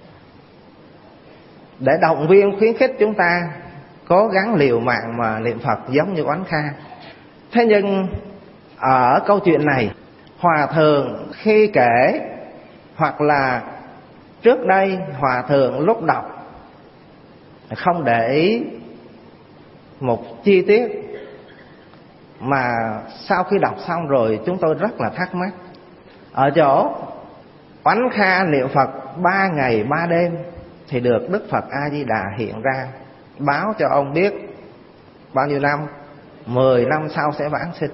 để động viên khuyến khích chúng ta cố gắng liều mạng mà niệm Phật giống như Oánh Kha. Thế nhưng ở câu chuyện này, Hòa Thượng khi kể hoặc là trước đây Hòa Thượng lúc đọc không để ý một chi tiết mà sau khi đọc xong rồi chúng tôi rất là thắc mắc. Ở chỗ Oánh Kha niệm Phật ba ngày ba đêm thì được Đức Phật A Di Đà hiện ra báo cho ông biết bao nhiêu năm, mười năm sau sẽ vãng sinh.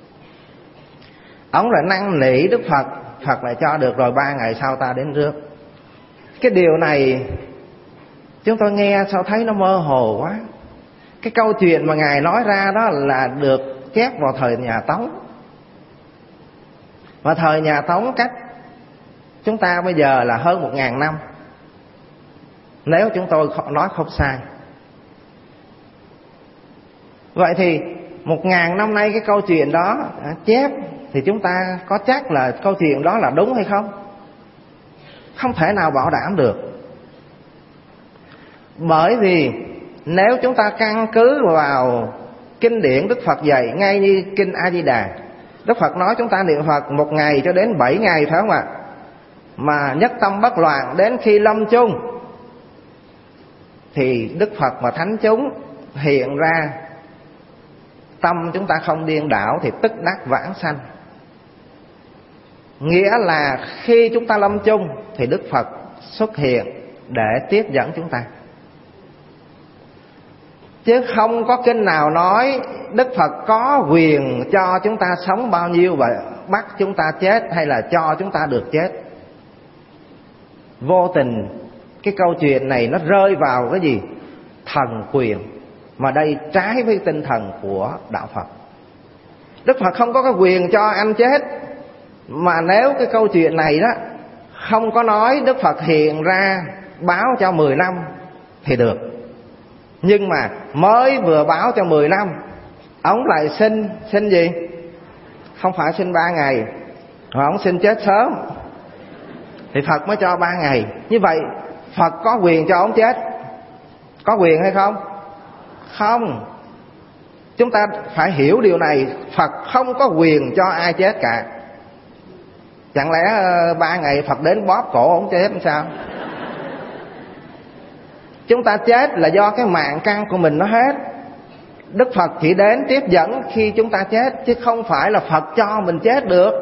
Ông lại năn nỉ Đức Phật, Phật lại cho được rồi, ba ngày sau ta đến rước. Cái điều này chúng tôi nghe sao thấy nó mơ hồ quá. Cái câu chuyện mà Ngài nói ra đó là được chép vào thời nhà Tống. Và thời nhà Tống cách chúng ta bây giờ là hơn một ngàn năm, nếu chúng tôi nói không sai. Vậy thì một ngàn năm nay cái câu chuyện đó chép thì chúng ta có chắc là câu chuyện đó là đúng hay không? Không thể nào bảo đảm được. Bởi vì nếu chúng ta căn cứ vào kinh điển Đức Phật dạy ngay như kinh A Di Đà. Đức Phật nói chúng ta niệm Phật một ngày cho đến bảy ngày, phải không ạ? Mà nhất tâm bất loạn đến khi lâm chung, thì Đức Phật mà thánh chúng hiện ra tâm chúng ta không điên đảo thì tức đắc vãng sanh. Nghĩa là khi chúng ta lâm chung thì Đức Phật xuất hiện để tiếp dẫn chúng ta. Chứ không có kinh nào nói Đức Phật có quyền cho chúng ta sống bao nhiêu và bắt chúng ta chết, hay là cho chúng ta được chết. Vô tình cái câu chuyện này nó rơi vào cái gì? Thần quyền. Mà đây trái với tinh thần của đạo Phật. Đức Phật không có cái quyền cho anh chết. Mà nếu cái câu chuyện này đó không có nói Đức Phật hiện ra báo cho mười năm thì được. Nhưng mà mới vừa báo cho mười năm, ông lại xin, xin gì? Không phải xin ba ngày, mà ông xin chết sớm, thì Phật mới cho ba ngày. Như vậy Phật có quyền cho ông chết, có quyền hay không? Không. Chúng ta phải hiểu điều này, Phật không có quyền cho ai chết cả. Chẳng lẽ ba ngày Phật đến bóp cổ ông chết làm sao? Chúng ta chết là do cái mạng căn của mình nó hết. Đức Phật chỉ đến tiếp dẫn khi chúng ta chết, chứ không phải là Phật cho mình chết được.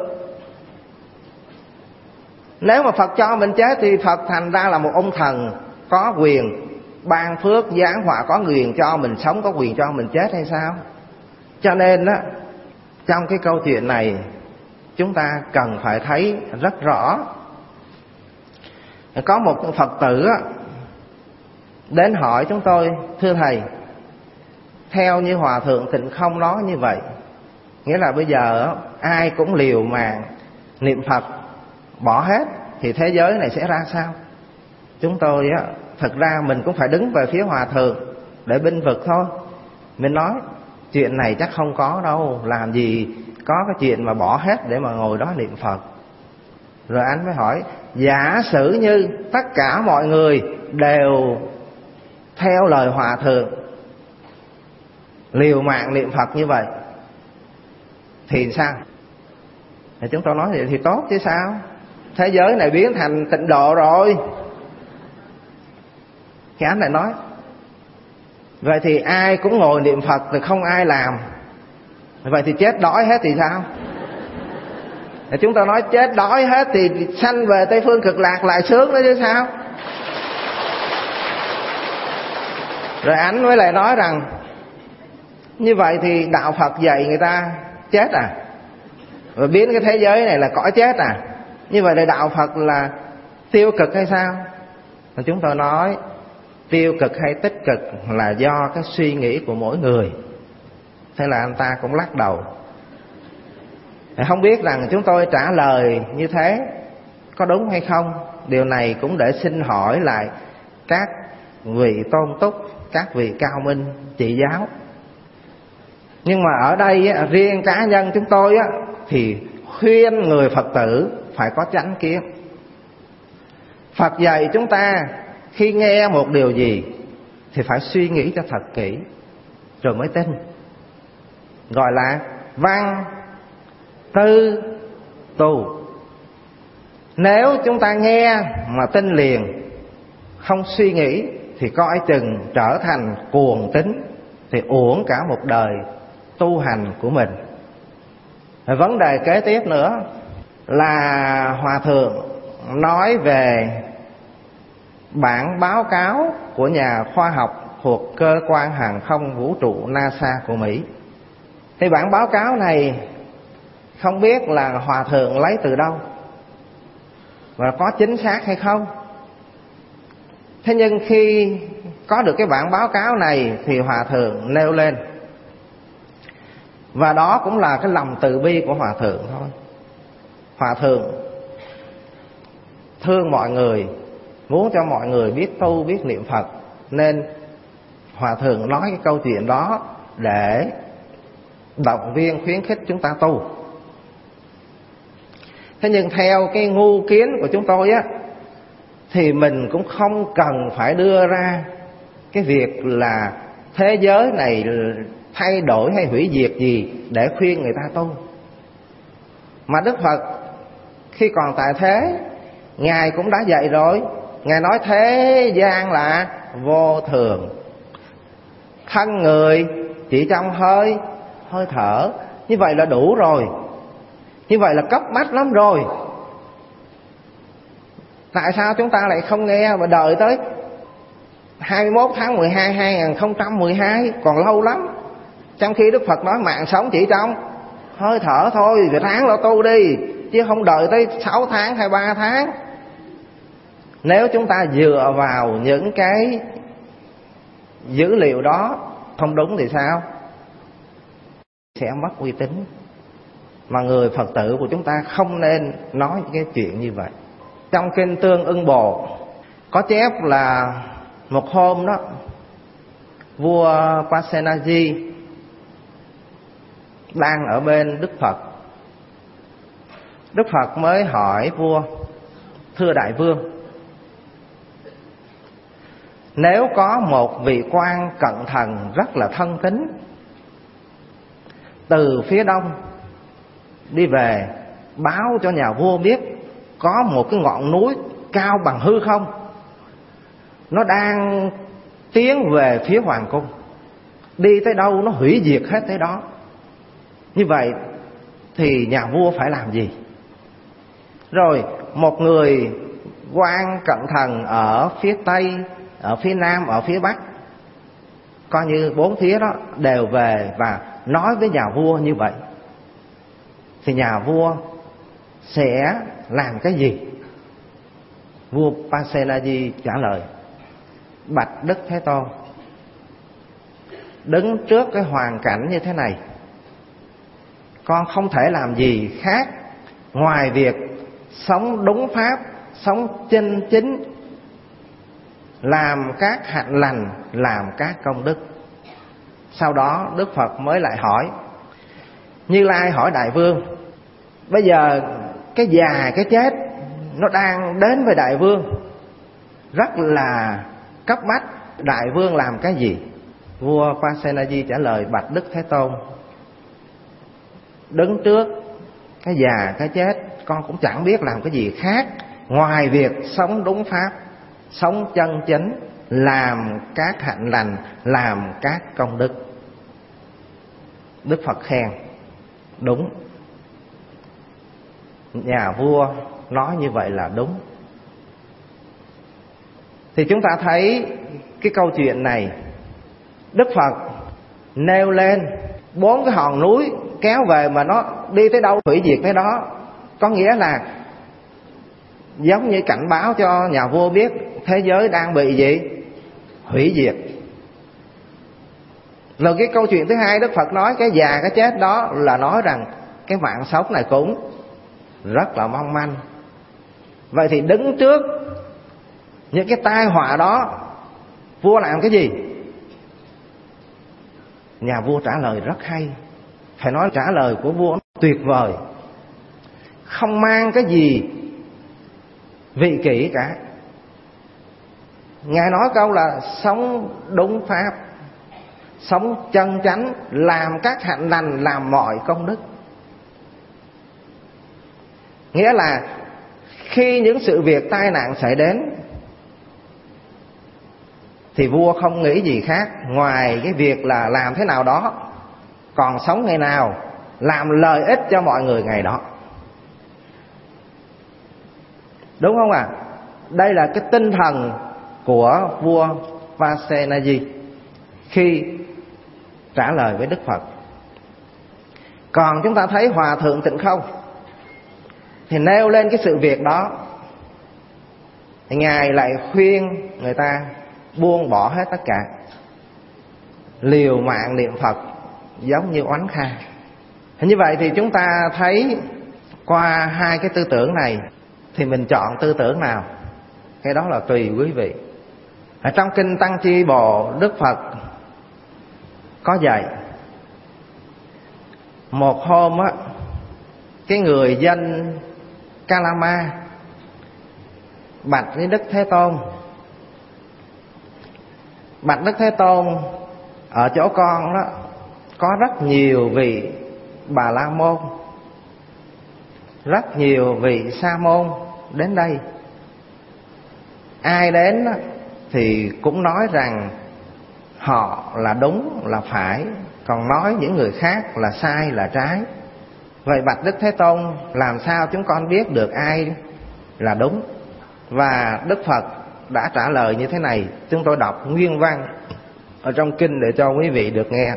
Nếu mà Phật cho mình chết thì Phật thành ra là một ông thần có quyền ban phước giáng họa, có quyền cho mình sống, có quyền cho mình chết hay sao? Cho nên á, trong cái câu chuyện này chúng ta cần phải thấy rất rõ. Có một Phật tử á, đến hỏi chúng tôi: thưa thầy, theo như Hòa Thượng Tịnh Không nói như vậy, nghĩa là bây giờ ai cũng liều mạng niệm Phật bỏ hết, thì thế giới này sẽ ra sao? Chúng tôi á, thật ra mình cũng phải đứng về phía Hòa Thượng để binh vực thôi. Mình nói chuyện này chắc không có đâu, làm gì có cái chuyện mà bỏ hết để mà ngồi đó niệm Phật. Rồi anh mới hỏi: giả sử như tất cả mọi người đều theo lời Hòa Thượng, liều mạng niệm Phật như vậy thì sao? Thì chúng tôi nói vậy thì tốt chứ sao? Thế giới này biến thành tịnh độ rồi. Cái anh lại nói: vậy thì ai cũng ngồi niệm Phật thì không ai làm, vậy thì chết đói hết thì sao? Thì chúng ta nói chết đói hết thì sanh về Tây Phương Cực Lạc lại sướng nữa chứ sao? Rồi anh mới lại nói rằng như vậy thì đạo Phật dạy người ta chết à, và biến cái thế giới này là cõi chết à? Như vậy là đạo Phật là tiêu cực hay sao? Và chúng tôi nói tiêu cực hay tích cực là do cái suy nghĩ của mỗi người. Thế là anh ta cũng lắc đầu. Không biết rằng chúng tôi trả lời như thế có đúng hay không. Điều này cũng để xin hỏi lại các vị tôn túc, các vị cao minh trị giáo. Nhưng mà ở đây riêng cá nhân chúng tôi thì khuyên người Phật tử phải có chánh kiến. Phật dạy chúng ta khi nghe một điều gì thì phải suy nghĩ cho thật kỹ rồi mới tin. Gọi là văn tư tu. Nếu chúng ta nghe mà tin liền, không suy nghĩ, thì coi chừng trở thành cuồng tín, thì uổng cả một đời tu hành của mình. Vấn đề kế tiếp nữa là Hòa Thượng nói về bản báo cáo của nhà khoa học thuộc cơ quan hàng không vũ trụ NASA của Mỹ. Thì bản báo cáo này không biết là Hòa Thượng lấy từ đâu và có chính xác hay không. Thế nhưng khi có được cái bản báo cáo này thì Hòa Thượng nêu lên, và đó cũng là cái lòng từ bi của Hòa Thượng thôi. Hòa Thượng thương mọi người, muốn cho mọi người biết tu, biết niệm Phật, nên Hòa Thượng nói cái câu chuyện đó để động viên khuyến khích chúng ta tu. Thế nhưng theo cái ngu kiến của chúng tôi á, thì mình cũng không cần phải đưa ra cái việc là thế giới này thay đổi hay hủy diệt gì để khuyên người ta tu. Mà Đức Phật khi còn tại thế, Ngài cũng đã dạy rồi. Ngài nói thế gian là vô thường, thân người chỉ trong hơi hơi thở. Như vậy là đủ rồi, như vậy là cấp bách lắm rồi. Tại sao chúng ta lại không nghe và đợi tới hai mươi mốt tháng mười hai hai nghìn không trăm mười hai, còn lâu lắm. Trong khi Đức Phật nói mạng sống chỉ trong hơi thở thôi, thì ráng lo tu đi, chứ không đợi tới sáu tháng hay ba tháng. Nếu chúng ta dựa vào những cái dữ liệu đó không đúng thì sao? Sẽ mất uy tín. Mà người Phật tử của chúng ta không nên nói những cái chuyện như vậy. Trong kinh Tương Ưng Bồ có chép là một hôm đó, vua Pasenadi đang ở bên Đức Phật. Đức Phật mới hỏi vua: thưa đại vương, nếu có một vị quan cận thần rất là thân tín từ phía đông đi về báo cho nhà vua biết có một cái ngọn núi cao bằng hư không, nó đang tiến về phía hoàng cung, đi tới đâu nó hủy diệt hết tới đó. Như vậy thì nhà vua phải làm gì? Rồi một người quan cận thần ở phía tây, ở phía nam, ở phía bắc, coi như bốn phía đó đều về và nói với nhà vua như vậy, thì nhà vua sẽ làm cái gì? Vua Pasenadi trả lời: bạch Đức Thế Tôn, đứng trước cái hoàn cảnh như thế này, con không thể làm gì khác ngoài việc sống đúng pháp, sống chân chính, làm các hạnh lành, làm các công đức. Sau đó Đức Phật mới lại hỏi: Như Lai hỏi đại vương, bây giờ cái già cái chết nó đang đến với đại vương, rất là cấp bách, đại vương làm cái gì? Vua Pasenadi trả lời: bạch Đức Thế Tôn, đứng trước cái già cái chết, con cũng chẳng biết làm cái gì khác ngoài việc sống đúng pháp, sống chân chính, làm các hạnh lành, làm các công đức. Đức Phật khen: đúng. Nhà vua nói như vậy là đúng. Thì chúng ta thấy cái câu chuyện này, Đức Phật nêu lên bốn cái hòn núi kéo về mà nó đi tới đâu hủy diệt tới đó. Có nghĩa là giống như cảnh báo cho nhà vua biết thế giới đang bị gì? Hủy diệt. Rồi cái câu chuyện thứ hai Đức Phật nói cái già cái chết đó là nói rằng cái mạng sống này cũng rất là mong manh. Vậy thì đứng trước những cái tai họa đó, vua làm cái gì? Nhà vua trả lời rất hay. Phải nói trả lời của vua tuyệt vời, không mang cái gì vị kỷ cả. Ngài nói câu là sống đúng pháp, sống chân chánh, làm các hạnh lành, làm mọi công đức. Nghĩa là khi những sự việc tai nạn xảy đến thì vua không nghĩ gì khác ngoài cái việc là làm thế nào đó còn sống ngày nào, làm lợi ích cho mọi người ngày đó. Đúng không ạ? À? Đây là cái tinh thần của vua Pasenadi khi trả lời với Đức Phật. Còn chúng ta thấy Hòa Thượng Tịnh Không thì nêu lên cái sự việc đó, thì Ngài lại khuyên người ta buông bỏ hết tất cả, liều mạng niệm Phật giống như oánh kha. Như vậy thì chúng ta thấy qua hai cái tư tưởng này thì mình chọn tư tưởng nào, cái đó là tùy quý vị. Ở trong kinh Tăng Chi Bồ, Đức Phật có dạy một hôm á, cái người dân Kalama bạch với Đức Thế Tôn: bạch Đức Thế Tôn, ở chỗ con đó có rất nhiều vị Bà La Môn, rất nhiều vị Sa Môn đến đây. Ai đến thì cũng nói rằng họ là đúng là phải, còn nói những người khác là sai là trái. Vậy bạch Đức Thế Tôn, làm sao chúng con biết được ai là đúng? Và Đức Phật đã trả lời như thế này. Chúng tôi đọc nguyên văn ở trong kinh để cho quý vị được nghe.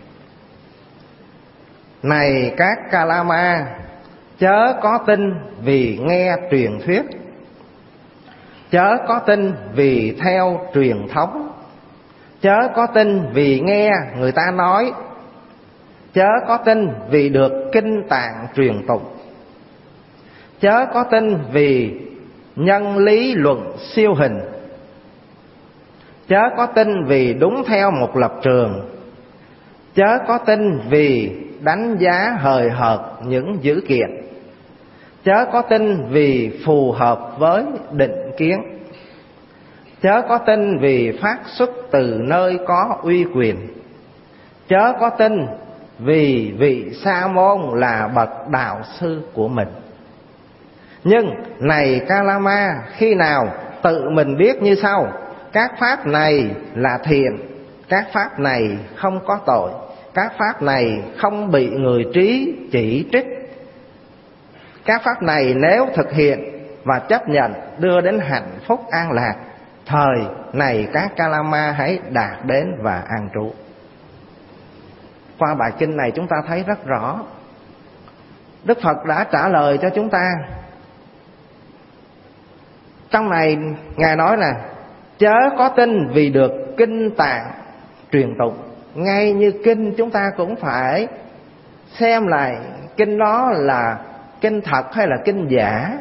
Này các Kalama, chớ có tin vì nghe truyền thuyết, chớ có tin vì theo truyền thống, chớ có tin vì nghe người ta nói, chớ có tin vì được kinh tạng truyền tụng, chớ có tin vì nhân lý luận siêu hình, chớ có tin vì đúng theo một lập trường, chớ có tin vì đánh giá hời hợt những dữ kiện, chớ có tin vì phù hợp với định kiến, chớ có tin vì phát xuất từ nơi có uy quyền, chớ có tin vì vị Sa Môn là bậc đạo sư của mình. Nhưng này Kalama, khi nào tự mình biết như sau: các pháp này là thiện, các pháp này không có tội, các pháp này không bị người trí chỉ trích, các pháp này nếu thực hiện và chấp nhận đưa đến hạnh phúc an lạc, thời này các Kalama hãy đạt đến và an trú. Qua bài kinh này chúng ta thấy rất rõ, Đức Phật đã trả lời cho chúng ta. Trong này Ngài nói là chớ có tin vì được kinh tạng truyền tụng. Ngay như kinh chúng ta cũng phải xem lại kinh đó là kinh thật hay là kinh giả,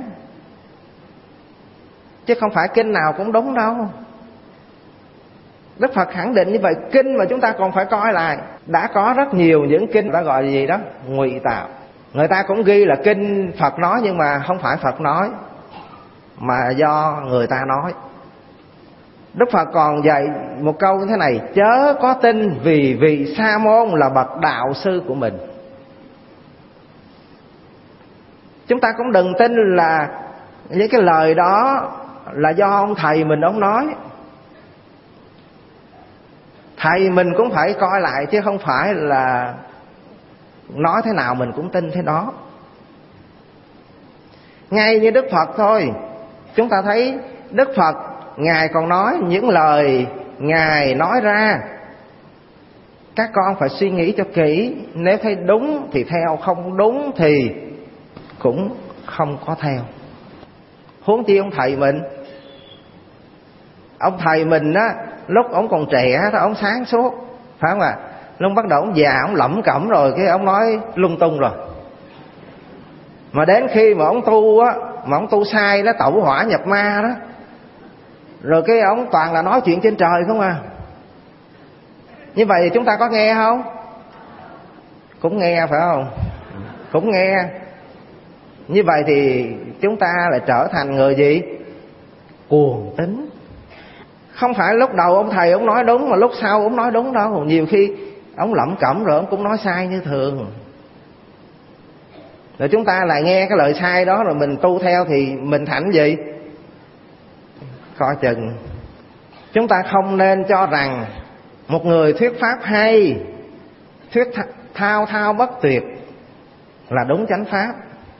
chứ không phải kinh nào cũng đúng đâu. Đức Phật khẳng định như vậy. Kinh mà chúng ta còn phải coi lại. Đã có rất nhiều những kinh đã gọi là gì đó ngụy tạo. Người ta cũng ghi là kinh Phật nói, nhưng mà không phải Phật nói, mà do người ta nói. Đức Phật còn dạy một câu như thế này: chớ có tin vì vị Sa Môn là bậc đạo sư của mình. Chúng ta cũng đừng tin là những cái lời đó là do ông thầy mình ông nói. Thầy mình cũng phải coi lại, chứ không phải là nói thế nào mình cũng tin thế đó. Ngay như Đức Phật thôi, chúng ta thấy Đức Phật Ngài còn nói những lời Ngài nói ra, các con phải suy nghĩ cho kỹ. Nếu thấy đúng thì theo, không đúng thì cũng không có theo. Huống chi ông thầy mình. Ông thầy mình á, lúc ông còn trẻ đó, ông sáng suốt, phải không ạ? À? Lúc bắt đầu ông già, ông lẩm cẩm rồi, cái ông nói lung tung rồi. Mà đến khi mà ông tu á, mà ông tu sai nó tẩu hỏa nhập ma đó, rồi cái ông toàn là nói chuyện trên trời không à. Như vậy chúng ta có nghe không? Cũng nghe, phải không? Cũng nghe. Như vậy thì chúng ta lại trở thành người gì? Cuồng tín. Không phải lúc đầu ông thầy ông nói đúng mà lúc sau ông nói đúng đâu. Nhiều khi ông lẩm cẩm rồi ông cũng nói sai như thường. Rồi chúng ta lại nghe cái lời sai đó rồi mình tu theo thì mình thành gì? Coi chừng. Chúng ta không nên cho rằng một người thuyết pháp hay, thuyết thao thao bất tuyệt là đúng chánh pháp.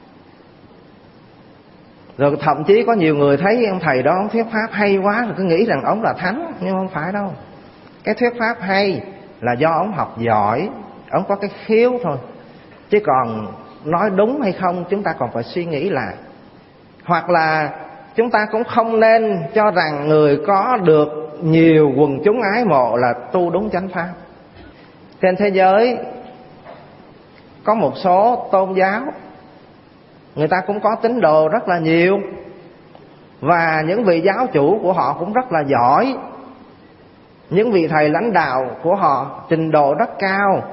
Rồi thậm chí có nhiều người thấy ông thầy đó ông thuyết pháp hay quá rồi cứ nghĩ rằng ông là thánh, nhưng không phải đâu. Cái thuyết pháp hay là do ông học giỏi, ông có cái khiếu thôi. Chứ còn nói đúng hay không chúng ta còn phải suy nghĩ lại. Hoặc là chúng ta cũng không nên cho rằng người có được nhiều quần chúng ái mộ là tu đúng chánh pháp. Trên thế giới có một số tôn giáo, người ta cũng có tín đồ rất là nhiều, và những vị giáo chủ của họ cũng rất là giỏi. Những vị thầy lãnh đạo của họ trình độ rất cao,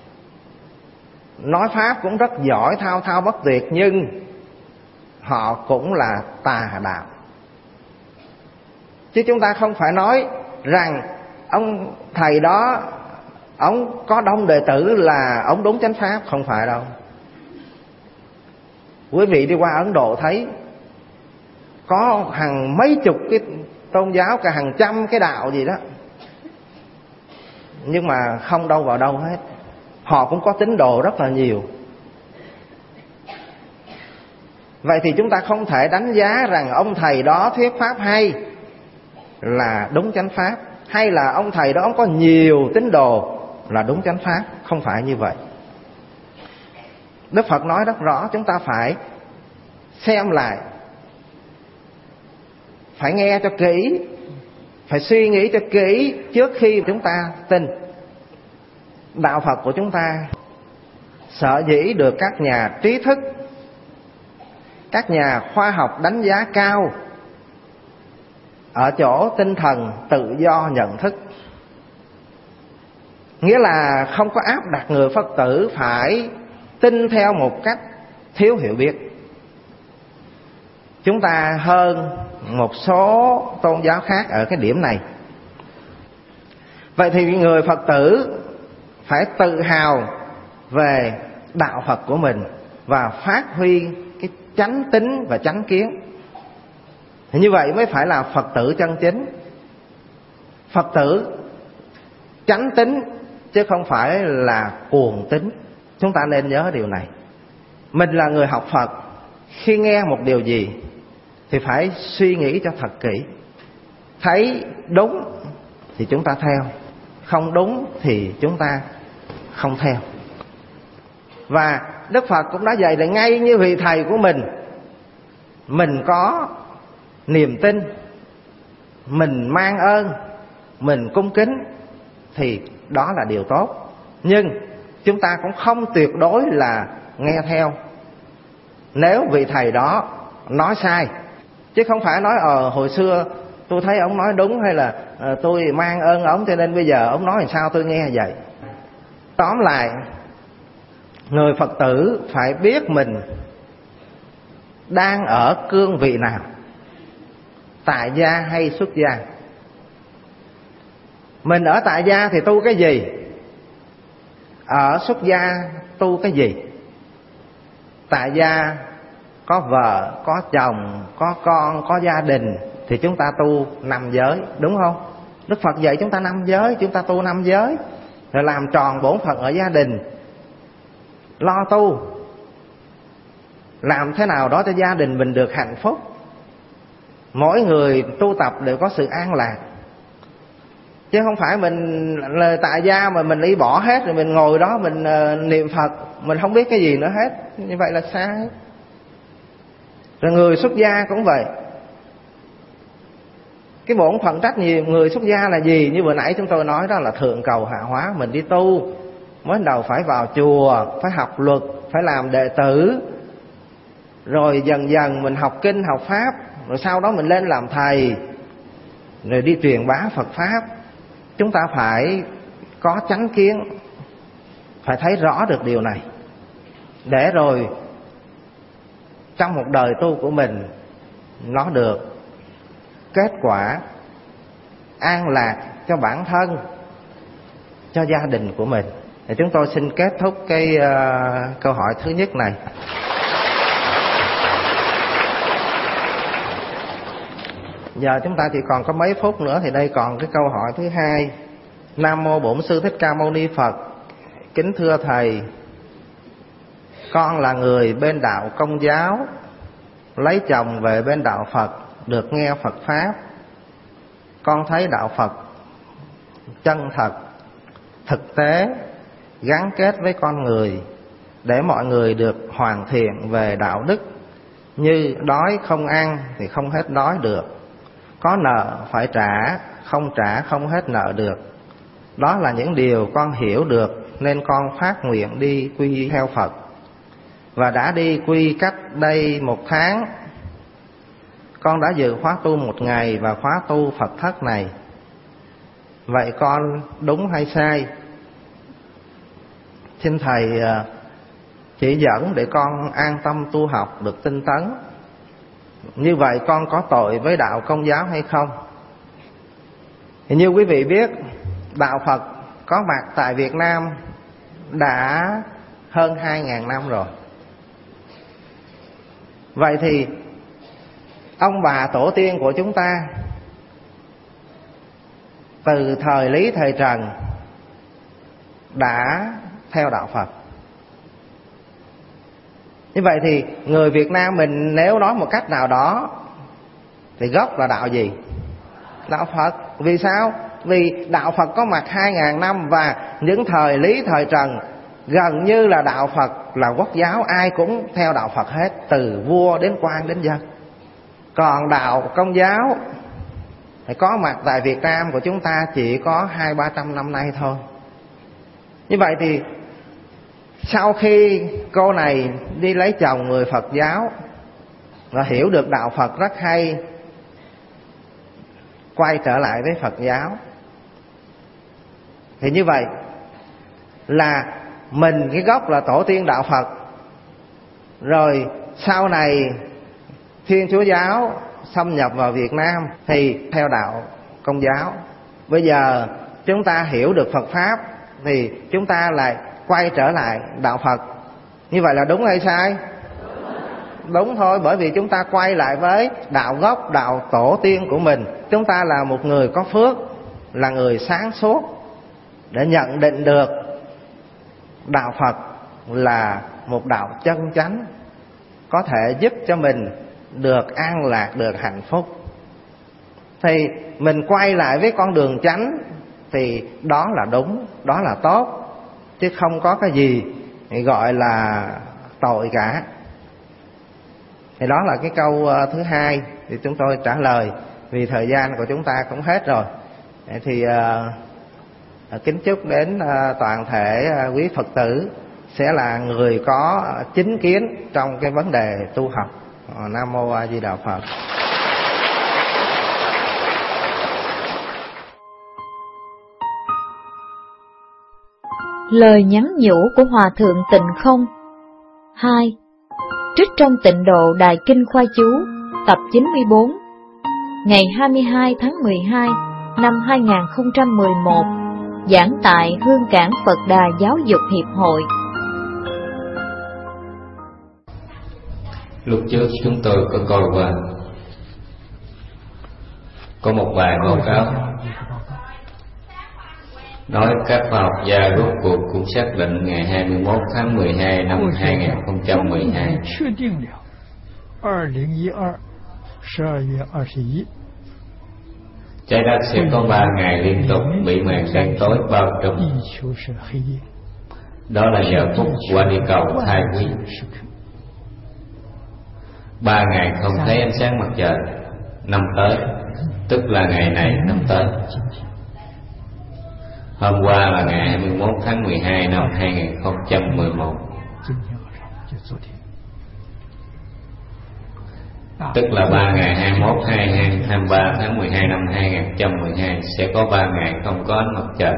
nói pháp cũng rất giỏi, thao thao bất tuyệt, nhưng họ cũng là tà đạo. Chứ chúng ta không phải nói rằng ông thầy đó ông có đông đệ tử là ông đúng chánh pháp, không phải đâu. Quý vị đi qua Ấn Độ thấy có hàng mấy chục cái tôn giáo, cả hàng trăm cái đạo gì đó, nhưng mà không đâu vào đâu hết. Họ cũng có tín đồ rất là nhiều. Vậy thì chúng ta không thể đánh giá rằng ông thầy đó thuyết pháp hay là đúng chánh pháp, hay là ông thầy đó ông có nhiều tín đồ là đúng chánh pháp. Không phải như vậy. Đức Phật nói rất rõ, chúng ta phải xem lại, phải nghe cho kỹ, phải suy nghĩ cho kỹ trước khi chúng ta tin. Đạo Phật của chúng ta sở dĩ được các nhà trí thức, các nhà khoa học đánh giá cao ở chỗ tinh thần tự do nhận thức. Nghĩa là không có áp đặt người Phật tử phải tin theo một cách thiếu hiểu biết. Chúng ta hơn một số tôn giáo khác ở cái điểm này. Vậy thì người Phật tử phải tự hào về đạo Phật của mình và phát huy cái chánh tín và chánh kiến. Như vậy mới phải là Phật tử chân chính. Phật tử chánh tín chứ không phải là cuồng tín. Chúng ta nên nhớ điều này. Mình là người học Phật, khi nghe một điều gì thì phải suy nghĩ cho thật kỹ. Thấy đúng thì chúng ta theo, không đúng thì chúng ta không theo. Và Đức Phật cũng đã dạy là ngay như vị thầy của mình, mình có niềm tin, mình mang ơn, mình cung kính thì đó là điều tốt. Nhưng chúng ta cũng không tuyệt đối là nghe theo nếu vị thầy đó nói sai. Chứ không phải nói ờ hồi xưa tôi thấy ông nói đúng, hay là ờ, tôi mang ơn ông cho nên bây giờ ông nói làm sao tôi nghe vậy. Tóm lại, người Phật tử phải biết mình đang ở cương vị nào, tại gia hay xuất gia. Mình ở tại gia thì tu cái gì, ở xuất gia tu cái gì. Tại gia có vợ, có chồng, có con, có gia đình thì chúng ta tu năm giới, đúng không? Đức Phật dạy chúng ta năm giới, chúng ta tu năm giới, rồi làm tròn bổn phận ở gia đình, lo tu, làm thế nào đó cho gia đình mình được hạnh phúc. Mỗi người tu tập đều có sự an lạc, chứ không phải mình lời tại gia mà mình đi bỏ hết rồi mình ngồi đó mình uh, niệm Phật, mình không biết cái gì nữa hết. Như vậy là sai. Rồi người xuất gia cũng vậy. Cái bổn phận trách nhiệm người xuất gia là gì? Như vừa nãy chúng tôi nói đó là thượng cầu hạ hóa. Mình đi tu, mới đầu phải vào chùa, phải học luật, phải làm đệ tử, rồi dần dần mình học kinh, học pháp, rồi sau đó mình lên làm thầy, rồi đi truyền bá Phật Pháp. Chúng ta phải có chánh kiến, phải thấy rõ được điều này, để rồi trong một đời tu của mình nó được kết quả an lạc cho bản thân, cho gia đình của mình. Thì chúng tôi xin kết thúc cái uh, câu hỏi thứ nhất này. Giờ chúng ta chỉ còn có mấy phút nữa, thì đây còn cái câu hỏi thứ hai. Nam mô Bổn Sư Thích Ca Mâu Ni Phật. Kính thưa thầy, con là người bên đạo Công giáo, lấy chồng về bên đạo Phật, được nghe Phật Pháp. Con thấy đạo Phật chân thật, thực tế, gắn kết với con người, để mọi người được hoàn thiện về đạo đức. Như đói không ăn thì không hết đói được, có nợ phải trả, không trả không hết nợ được. Đó là những điều con hiểu được, nên con phát nguyện đi quy theo Phật. Và đã đi quy cách đây một tháng. Con đã dự khóa tu một ngày và khóa tu Phật thất này. Vậy con đúng hay sai? Xin thầy chỉ dẫn để con an tâm tu học, được tinh tấn. Như vậy con có tội với đạo Công giáo hay không? Thì như quý vị biết, đạo Phật có mặt tại Việt Nam đã hơn hai ngàn năm rồi. Vậy thì ông bà tổ tiên của chúng ta từ thời Lý thời Trần đã theo đạo Phật. Như vậy thì người Việt Nam mình nếu nói một cách nào đó thì gốc là đạo gì? Đạo Phật. Vì sao? Vì đạo Phật có mặt hai ngàn năm, và những thời Lý thời Trần gần như là đạo Phật là quốc giáo, ai cũng theo đạo Phật hết, từ vua đến quan đến dân. Còn đạo Công giáo thì có mặt tại Việt Nam của chúng ta chỉ có hai ba trăm năm nay thôi. Như vậy thì sau khi cô này đi lấy chồng người Phật giáo và hiểu được đạo Phật rất hay, quay trở lại với Phật giáo, thì như vậy là mình cái gốc là tổ tiên đạo Phật. Rồi sau này Thiên Chúa giáo xâm nhập vào Việt Nam thì theo đạo Công giáo. Bây giờ chúng ta hiểu được Phật Pháp thì chúng ta lại quay trở lại đạo Phật. Như vậy là đúng hay sai? Đúng thôi, bởi vì chúng ta quay lại với đạo gốc, đạo tổ tiên của mình. Chúng ta là một người có phước, là người sáng suốt để nhận định được đạo Phật là một đạo chân chánh, có thể giúp cho mình được an lạc, được hạnh phúc. Thì mình quay lại với con đường chánh thì đó là đúng, đó là tốt, chứ không có cái gì gọi là tội cả. Thì đó là cái câu thứ hai thì chúng tôi trả lời, vì thời gian của chúng ta cũng hết rồi. Thì uh, kính chúc đến uh, toàn thể uh, quý Phật tử sẽ là người có chính kiến trong cái vấn đề tu học. uh, Nam Mô A Di Đà Phật. Lời nhắn nhủ của Hòa Thượng Tịnh Không. Hai. Trích trong Tịnh Độ Đại Kinh Khoa Chú, tập chín mươi bốn, ngày hai mươi hai tháng mười hai năm hai nghìn không trăm mười một, giảng tại Hương Cảng Phật Đà Giáo dục Hiệp hội. Lúc trước chúng tôi có coi qua, có một bài báo cáo nói các khoa học gia rốt cuộc cũng xác định ngày hai mươi mốt tháng mười hai năm hai nghìn không trăm mười hai trái đất sẽ có ba ngày liên tục bị màn đen tối bao trùm. Đó là giờ phút qua địa cầu thai quý. Ba ngày không thấy ánh sáng mặt trời. Năm tới, tức là ngày này năm tới. Hôm qua là ngày hai mươi mốt tháng mười hai năm hai nghìn không trăm mười một, tức là ba ngày hai mươi mốt, hai mươi hai, hai mươi ba tháng mười hai năm hai nghìn không trăm mười hai sẽ có ba ngày không có ánh mặt trời.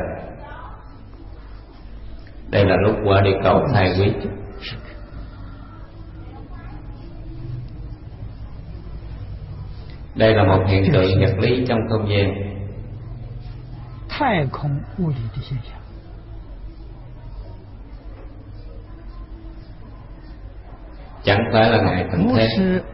Đây là lúc quả địa cầu thai quý. Đây là một hiện tượng vật lý trong không gian. Chẳng phải là ngày tận thế.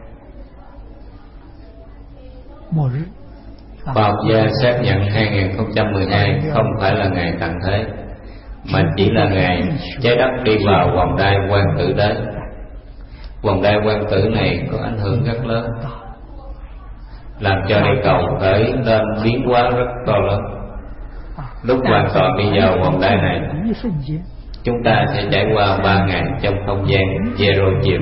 Khoa học gia xác nhận hai nghìn không trăm mười hai không phải là ngày tận thế, mà chỉ là ngày trái đất đi vào vòng đai quang tử đế. Vòng đai quang tử này có ảnh hưởng rất lớn, làm cho địa cầu khởi lên biến hóa rất to lớn. Lúc hoàn toàn đi vào vòng đai này, chúng ta sẽ trải qua ba ngày trong không gian zero chiều.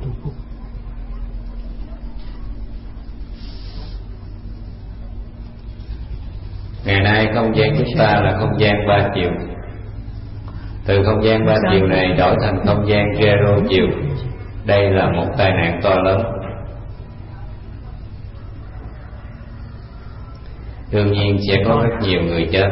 Ngày nay không gian chúng ta là không gian ba chiều. Từ không gian ba chiều này đổi thành không gian zero chiều. Đây là một tai nạn to lớn. Đương nhiên sẽ có rất nhiều người chết.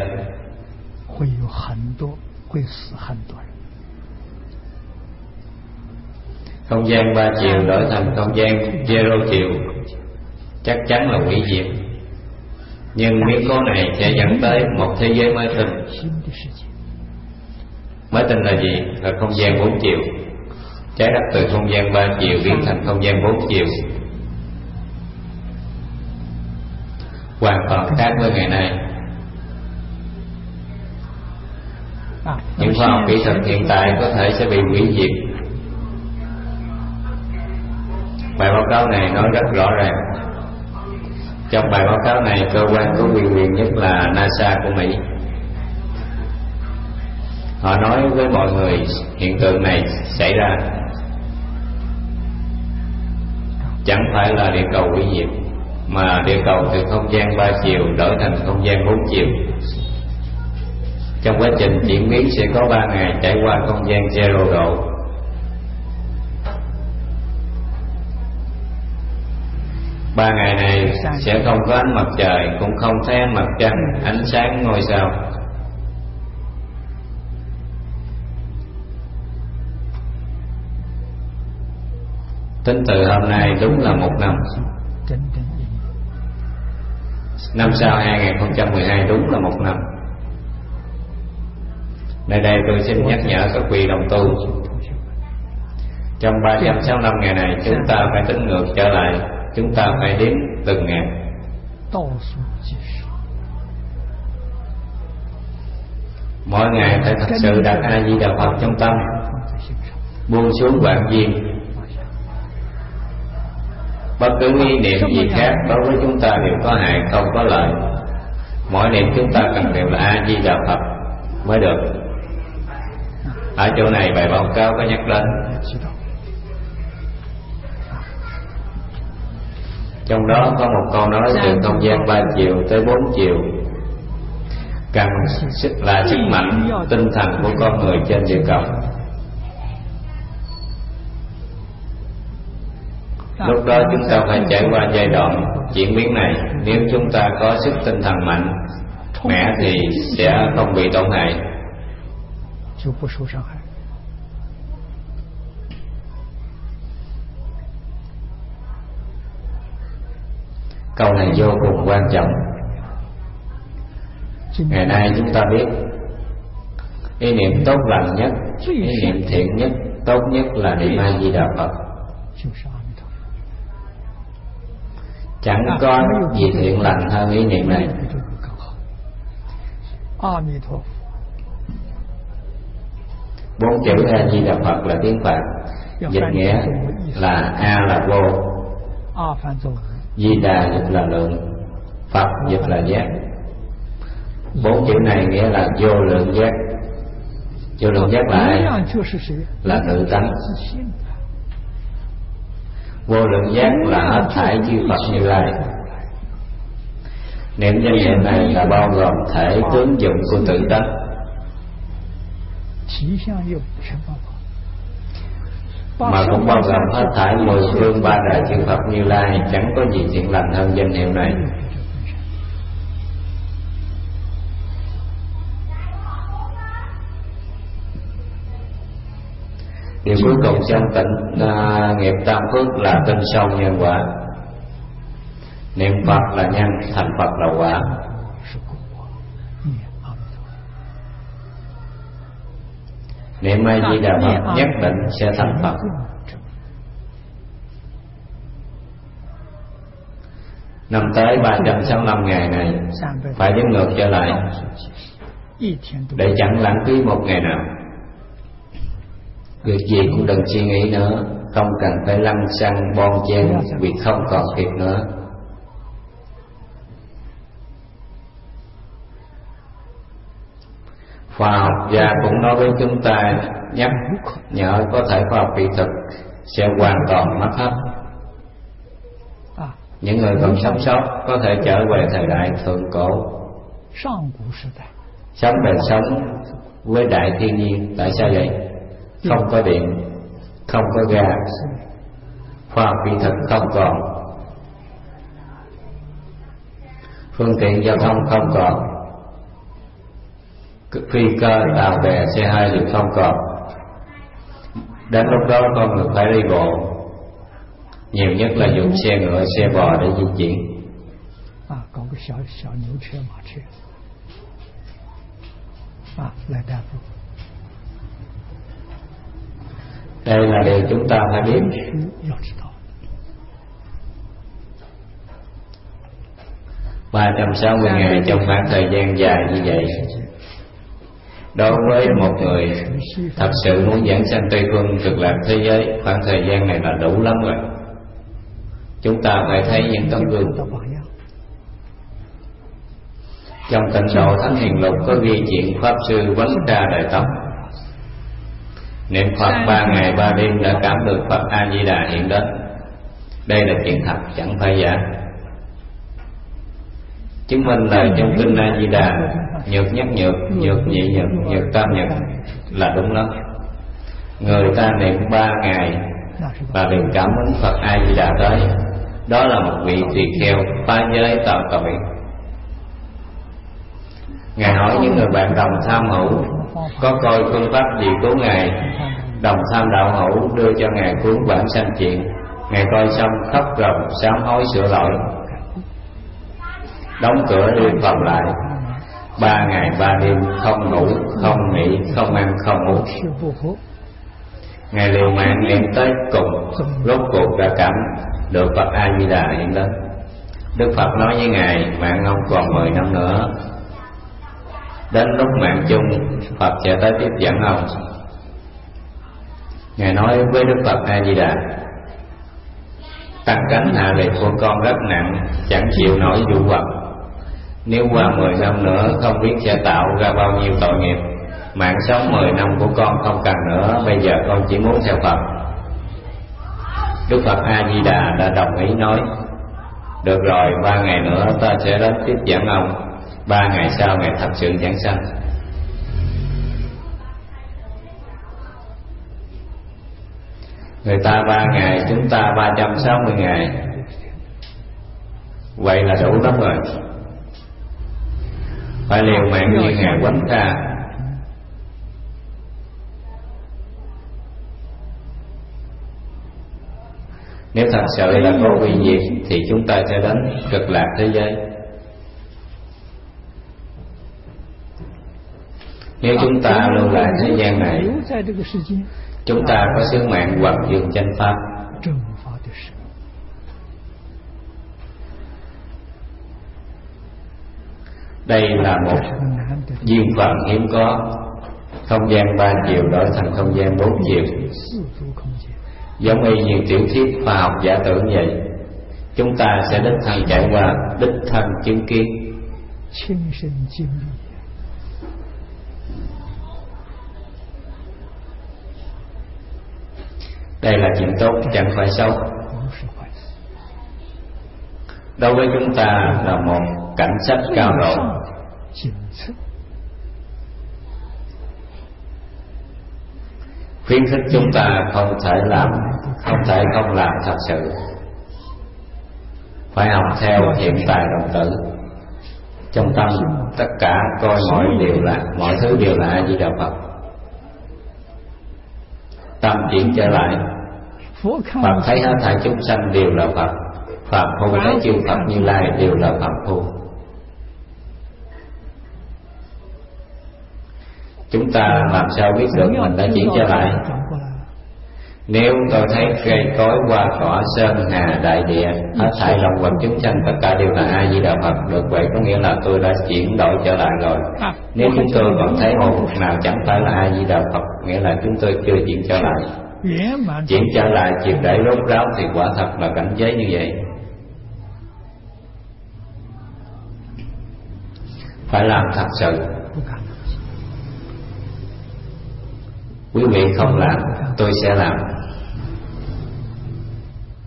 Không gian ba chiều đổi thành không gian zero chiều chắc chắn là hủy diệt. Nhưng biến cố này sẽ dẫn tới một thế giới mới tinh. Mới tinh là gì? Là không gian bốn chiều. Trái đất từ không gian ba chiều biến thành không gian bốn chiều, hoàn toàn khác với ngày nay. Những khoa học kỹ thuật hiện tại có thể sẽ bị hủy diệt. Bài báo cáo này nói rất rõ ràng. Trong bài báo cáo này, cơ quan có quyền quyền nhất là NASA của Mỹ. Họ nói với mọi người hiện tượng này xảy ra chẳng phải là địa cầu hủy diệt, mà địa cầu từ không gian ba chiều đổi thành không gian bốn chiều. Trong quá trình chuyển biến sẽ có ba ngày trải qua không gian zero độ. Ba ngày này sẽ không có ánh mặt trời, cũng không thấy ánh mặt trăng, ánh sáng ngôi sao. Tính từ hôm nay đúng là một năm. Năm sau hai không một hai đúng là một năm. Nơi đây tôi xin nhắc nhở các vị đồng tu, trong ba trăm sáu mươi lăm ngày này chúng ta phải tính ngược trở lại. Chúng ta phải đếm từng ngày. Mỗi ngày phải thật sự đặt A Di Đà Phật trong tâm, buông xuống vạn duyên. Bất cứ ý niệm gì khác đối với chúng ta đều có hại, không có lợi. Mỗi niệm chúng ta cần đều là A Di Đà Phật mới được. Ở chỗ này bài báo cáo có nhắc đến. Trong đó có một câu nói từ không gian ba chiều tới bốn chiều, cần là sức mạnh tinh thần của con người trên địa cầu. Lúc đó chúng ta phải trải qua giai đoạn chuyển biến này. Nếu chúng ta có sức tinh thần mạnh mẽ thì sẽ không bị tổn hại. Câu này vô cùng quan trọng. Ngày nay chúng ta biết ý niệm tốt lành nhất, ý niệm thiện nhất, tốt nhất là niệm A Di Đà Phật. Chẳng có gì thiện lành hơn ý niệm này. Bốn chữ A Di Đà Phật là tiếng Phạn, dịch nghĩa là A là vô, Di Đà dịch là lượng, Phật dịch là giác. Bốn chữ này nghĩa là vô lượng giác. Vô lượng giác là ai? Là tự tánh. Vô lượng giác là hết thảy chư Phật Như Lai. Niệm danh hiệu này là bao gồm thể tướng dụng của tự tánh, mà cũng bao gồm hết thảy mười phương ba đại chư Phật Như Lai. Chẳng có gì thiện lành hơn danh hiệu này. Điều cuối cùng trong tịnh uh, nghiệp tam phước là tinh sâu nhân quả. Niệm Phật là nhân, thành Phật là quả. Niệm A Di Đà Phật nhất định sẽ thành Phật. Năm tới ba trăm sáu mươi lăm ngày này phải đếm ngược trở lại, để chẳng lãng phí một ngày nào. Việc gì cũng đừng suy nghĩ nữa, không cần phải lăng xăng bon chen vì không còn kịp nữa. Khoa học gia cũng nói với chúng ta, nhắc nhở có thể khoa học kỹ thuật sẽ hoàn toàn mất hết. Những người còn sống sót có thể trở về thời đại thượng cổ, sống đời sống với đại thiên nhiên. Tại sao vậy? Không có điện, không có ga, khoa học kỹ thuật không còn, phương tiện giao thông không còn, phi cơ, tàu bè, xe hơi đều không còn. Đến lúc đó con người phải đi bộ, nhiều nhất là dùng xe ngựa, xe bò để di chuyển. Đây là điều chúng ta phải biết. ba trăm sáu mươi ngày trong khoảng thời gian dài như vậy, đối với một người thật sự muốn giảng sanh Tây Phương cực lạc thế giới, khoảng thời gian này là đủ lắm rồi. Chúng ta phải thấy những tấm gương. Trong Tịnh Độ Thánh Hiền Lục có ghi chuyện Pháp Sư Vấn Đa Đại Tông niệm Phật ba ngày ba đêm đã cảm được Phật A Di Đà hiện đến. Đây là chuyện thật, chẳng phải giả. Chứng minh lời trong kinh A Di Đà nhược nhất nhược, nhược nhị nhược, nhược tam nhược là đúng lắm. Người ta niệm ba ngày và liền cảm ứng Phật A Di Đà tới. Đó là một vị tỳ kheo phá giới tạo tội. Ngài hỏi những người bạn đồng tham hữu có coi phương pháp gì cứu Ngài. Đồng tham đạo hữu đưa cho Ngài cuốn bản sanh chuyện. Ngài coi xong khóc ròng sám hối sửa lỗi, đóng cửa đi phòng lại. Ba ngày ba đêm không ngủ, không nghỉ, không ăn, không uống. Ngài liều mạng niệm tới cùng, rốt cuộc đã cảm được Phật A Di Đà hiện đến. Đức Phật nói với Ngài, mạng ông còn mười năm nữa, đến lúc mạng chung Phật sẽ tới tiếp dẫn ông. Ngài nói với Đức Phật A Di Đà, tăng cánh hạ liệt của con rất nặng, chẳng chịu nổi dụ hoặc. Nếu qua mười năm nữa không biết sẽ tạo ra bao nhiêu tội nghiệp. Mạng sống mười năm của con không cần nữa, bây giờ con chỉ muốn theo Phật. Đức Phật A Di Đà đã đồng ý nói, được rồi, ba ngày nữa ta sẽ đến tiếp dẫn ông. Ba ngày sau Ngài thật sự giảng sanh. Người ta ba ngày, chúng ta ba trăm sáu mươi ngày. Vậy là đủ lắm rồi. Phải liều mạng như Ngài Quánh Ca. Nếu thật sự là có quy diệt thì chúng ta sẽ đến cực lạc thế giới. Nếu chúng ta lưu lại thế gian này, chúng ta có sứ mạng hoặc dương chánh pháp. Đây là một duyên phận hiếm có. Không gian ba chiều đổi thành không gian bốn chiều, giống y như tiểu thuyết khoa học giả tưởng vậy. Chúng ta sẽ đích thân trải qua, đích thân chứng kiến. Đây là chuyện tốt, chẳng phải xấu. Đối với chúng ta là một cảnh sách cao độ. Khuyến khích chúng ta không thể làm, không thể không làm thật sự. Phải học theo hiện tài đồng tử. Trong tâm tất cả coi mọi điều là, mọi thứ đều là A Di Đà Phật. Tâm chuyển trở lại, Phật thấy hết thảy chúng sanh đều là Phật, Phạm phu thấy chư Phật Như Lai đều là Phạm phu. Chúng ta làm sao biết được mình đã chuyển trở lại? Nếu tôi thấy cây cối hoa cỏ sơn hà đại địa, hết thảy long vật chúng sanh tất cả đều là A Di Đà Phật, được vậy có nghĩa là tôi đã chuyển đổi trở lại rồi. Nếu chúng tôi còn thấy một nào chẳng phải là A Di Đà Phật, nghĩa là chúng tôi chưa chuyển trở lại. Chuyển trở lại triệt để rốt ráo thì quả thật là cảnh giới như vậy. Phải làm thật sự. Quý vị không làm, tôi sẽ làm.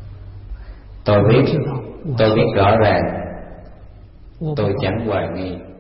Tôi biết, tôi biết rõ ràng, tôi chẳng hoài nghi.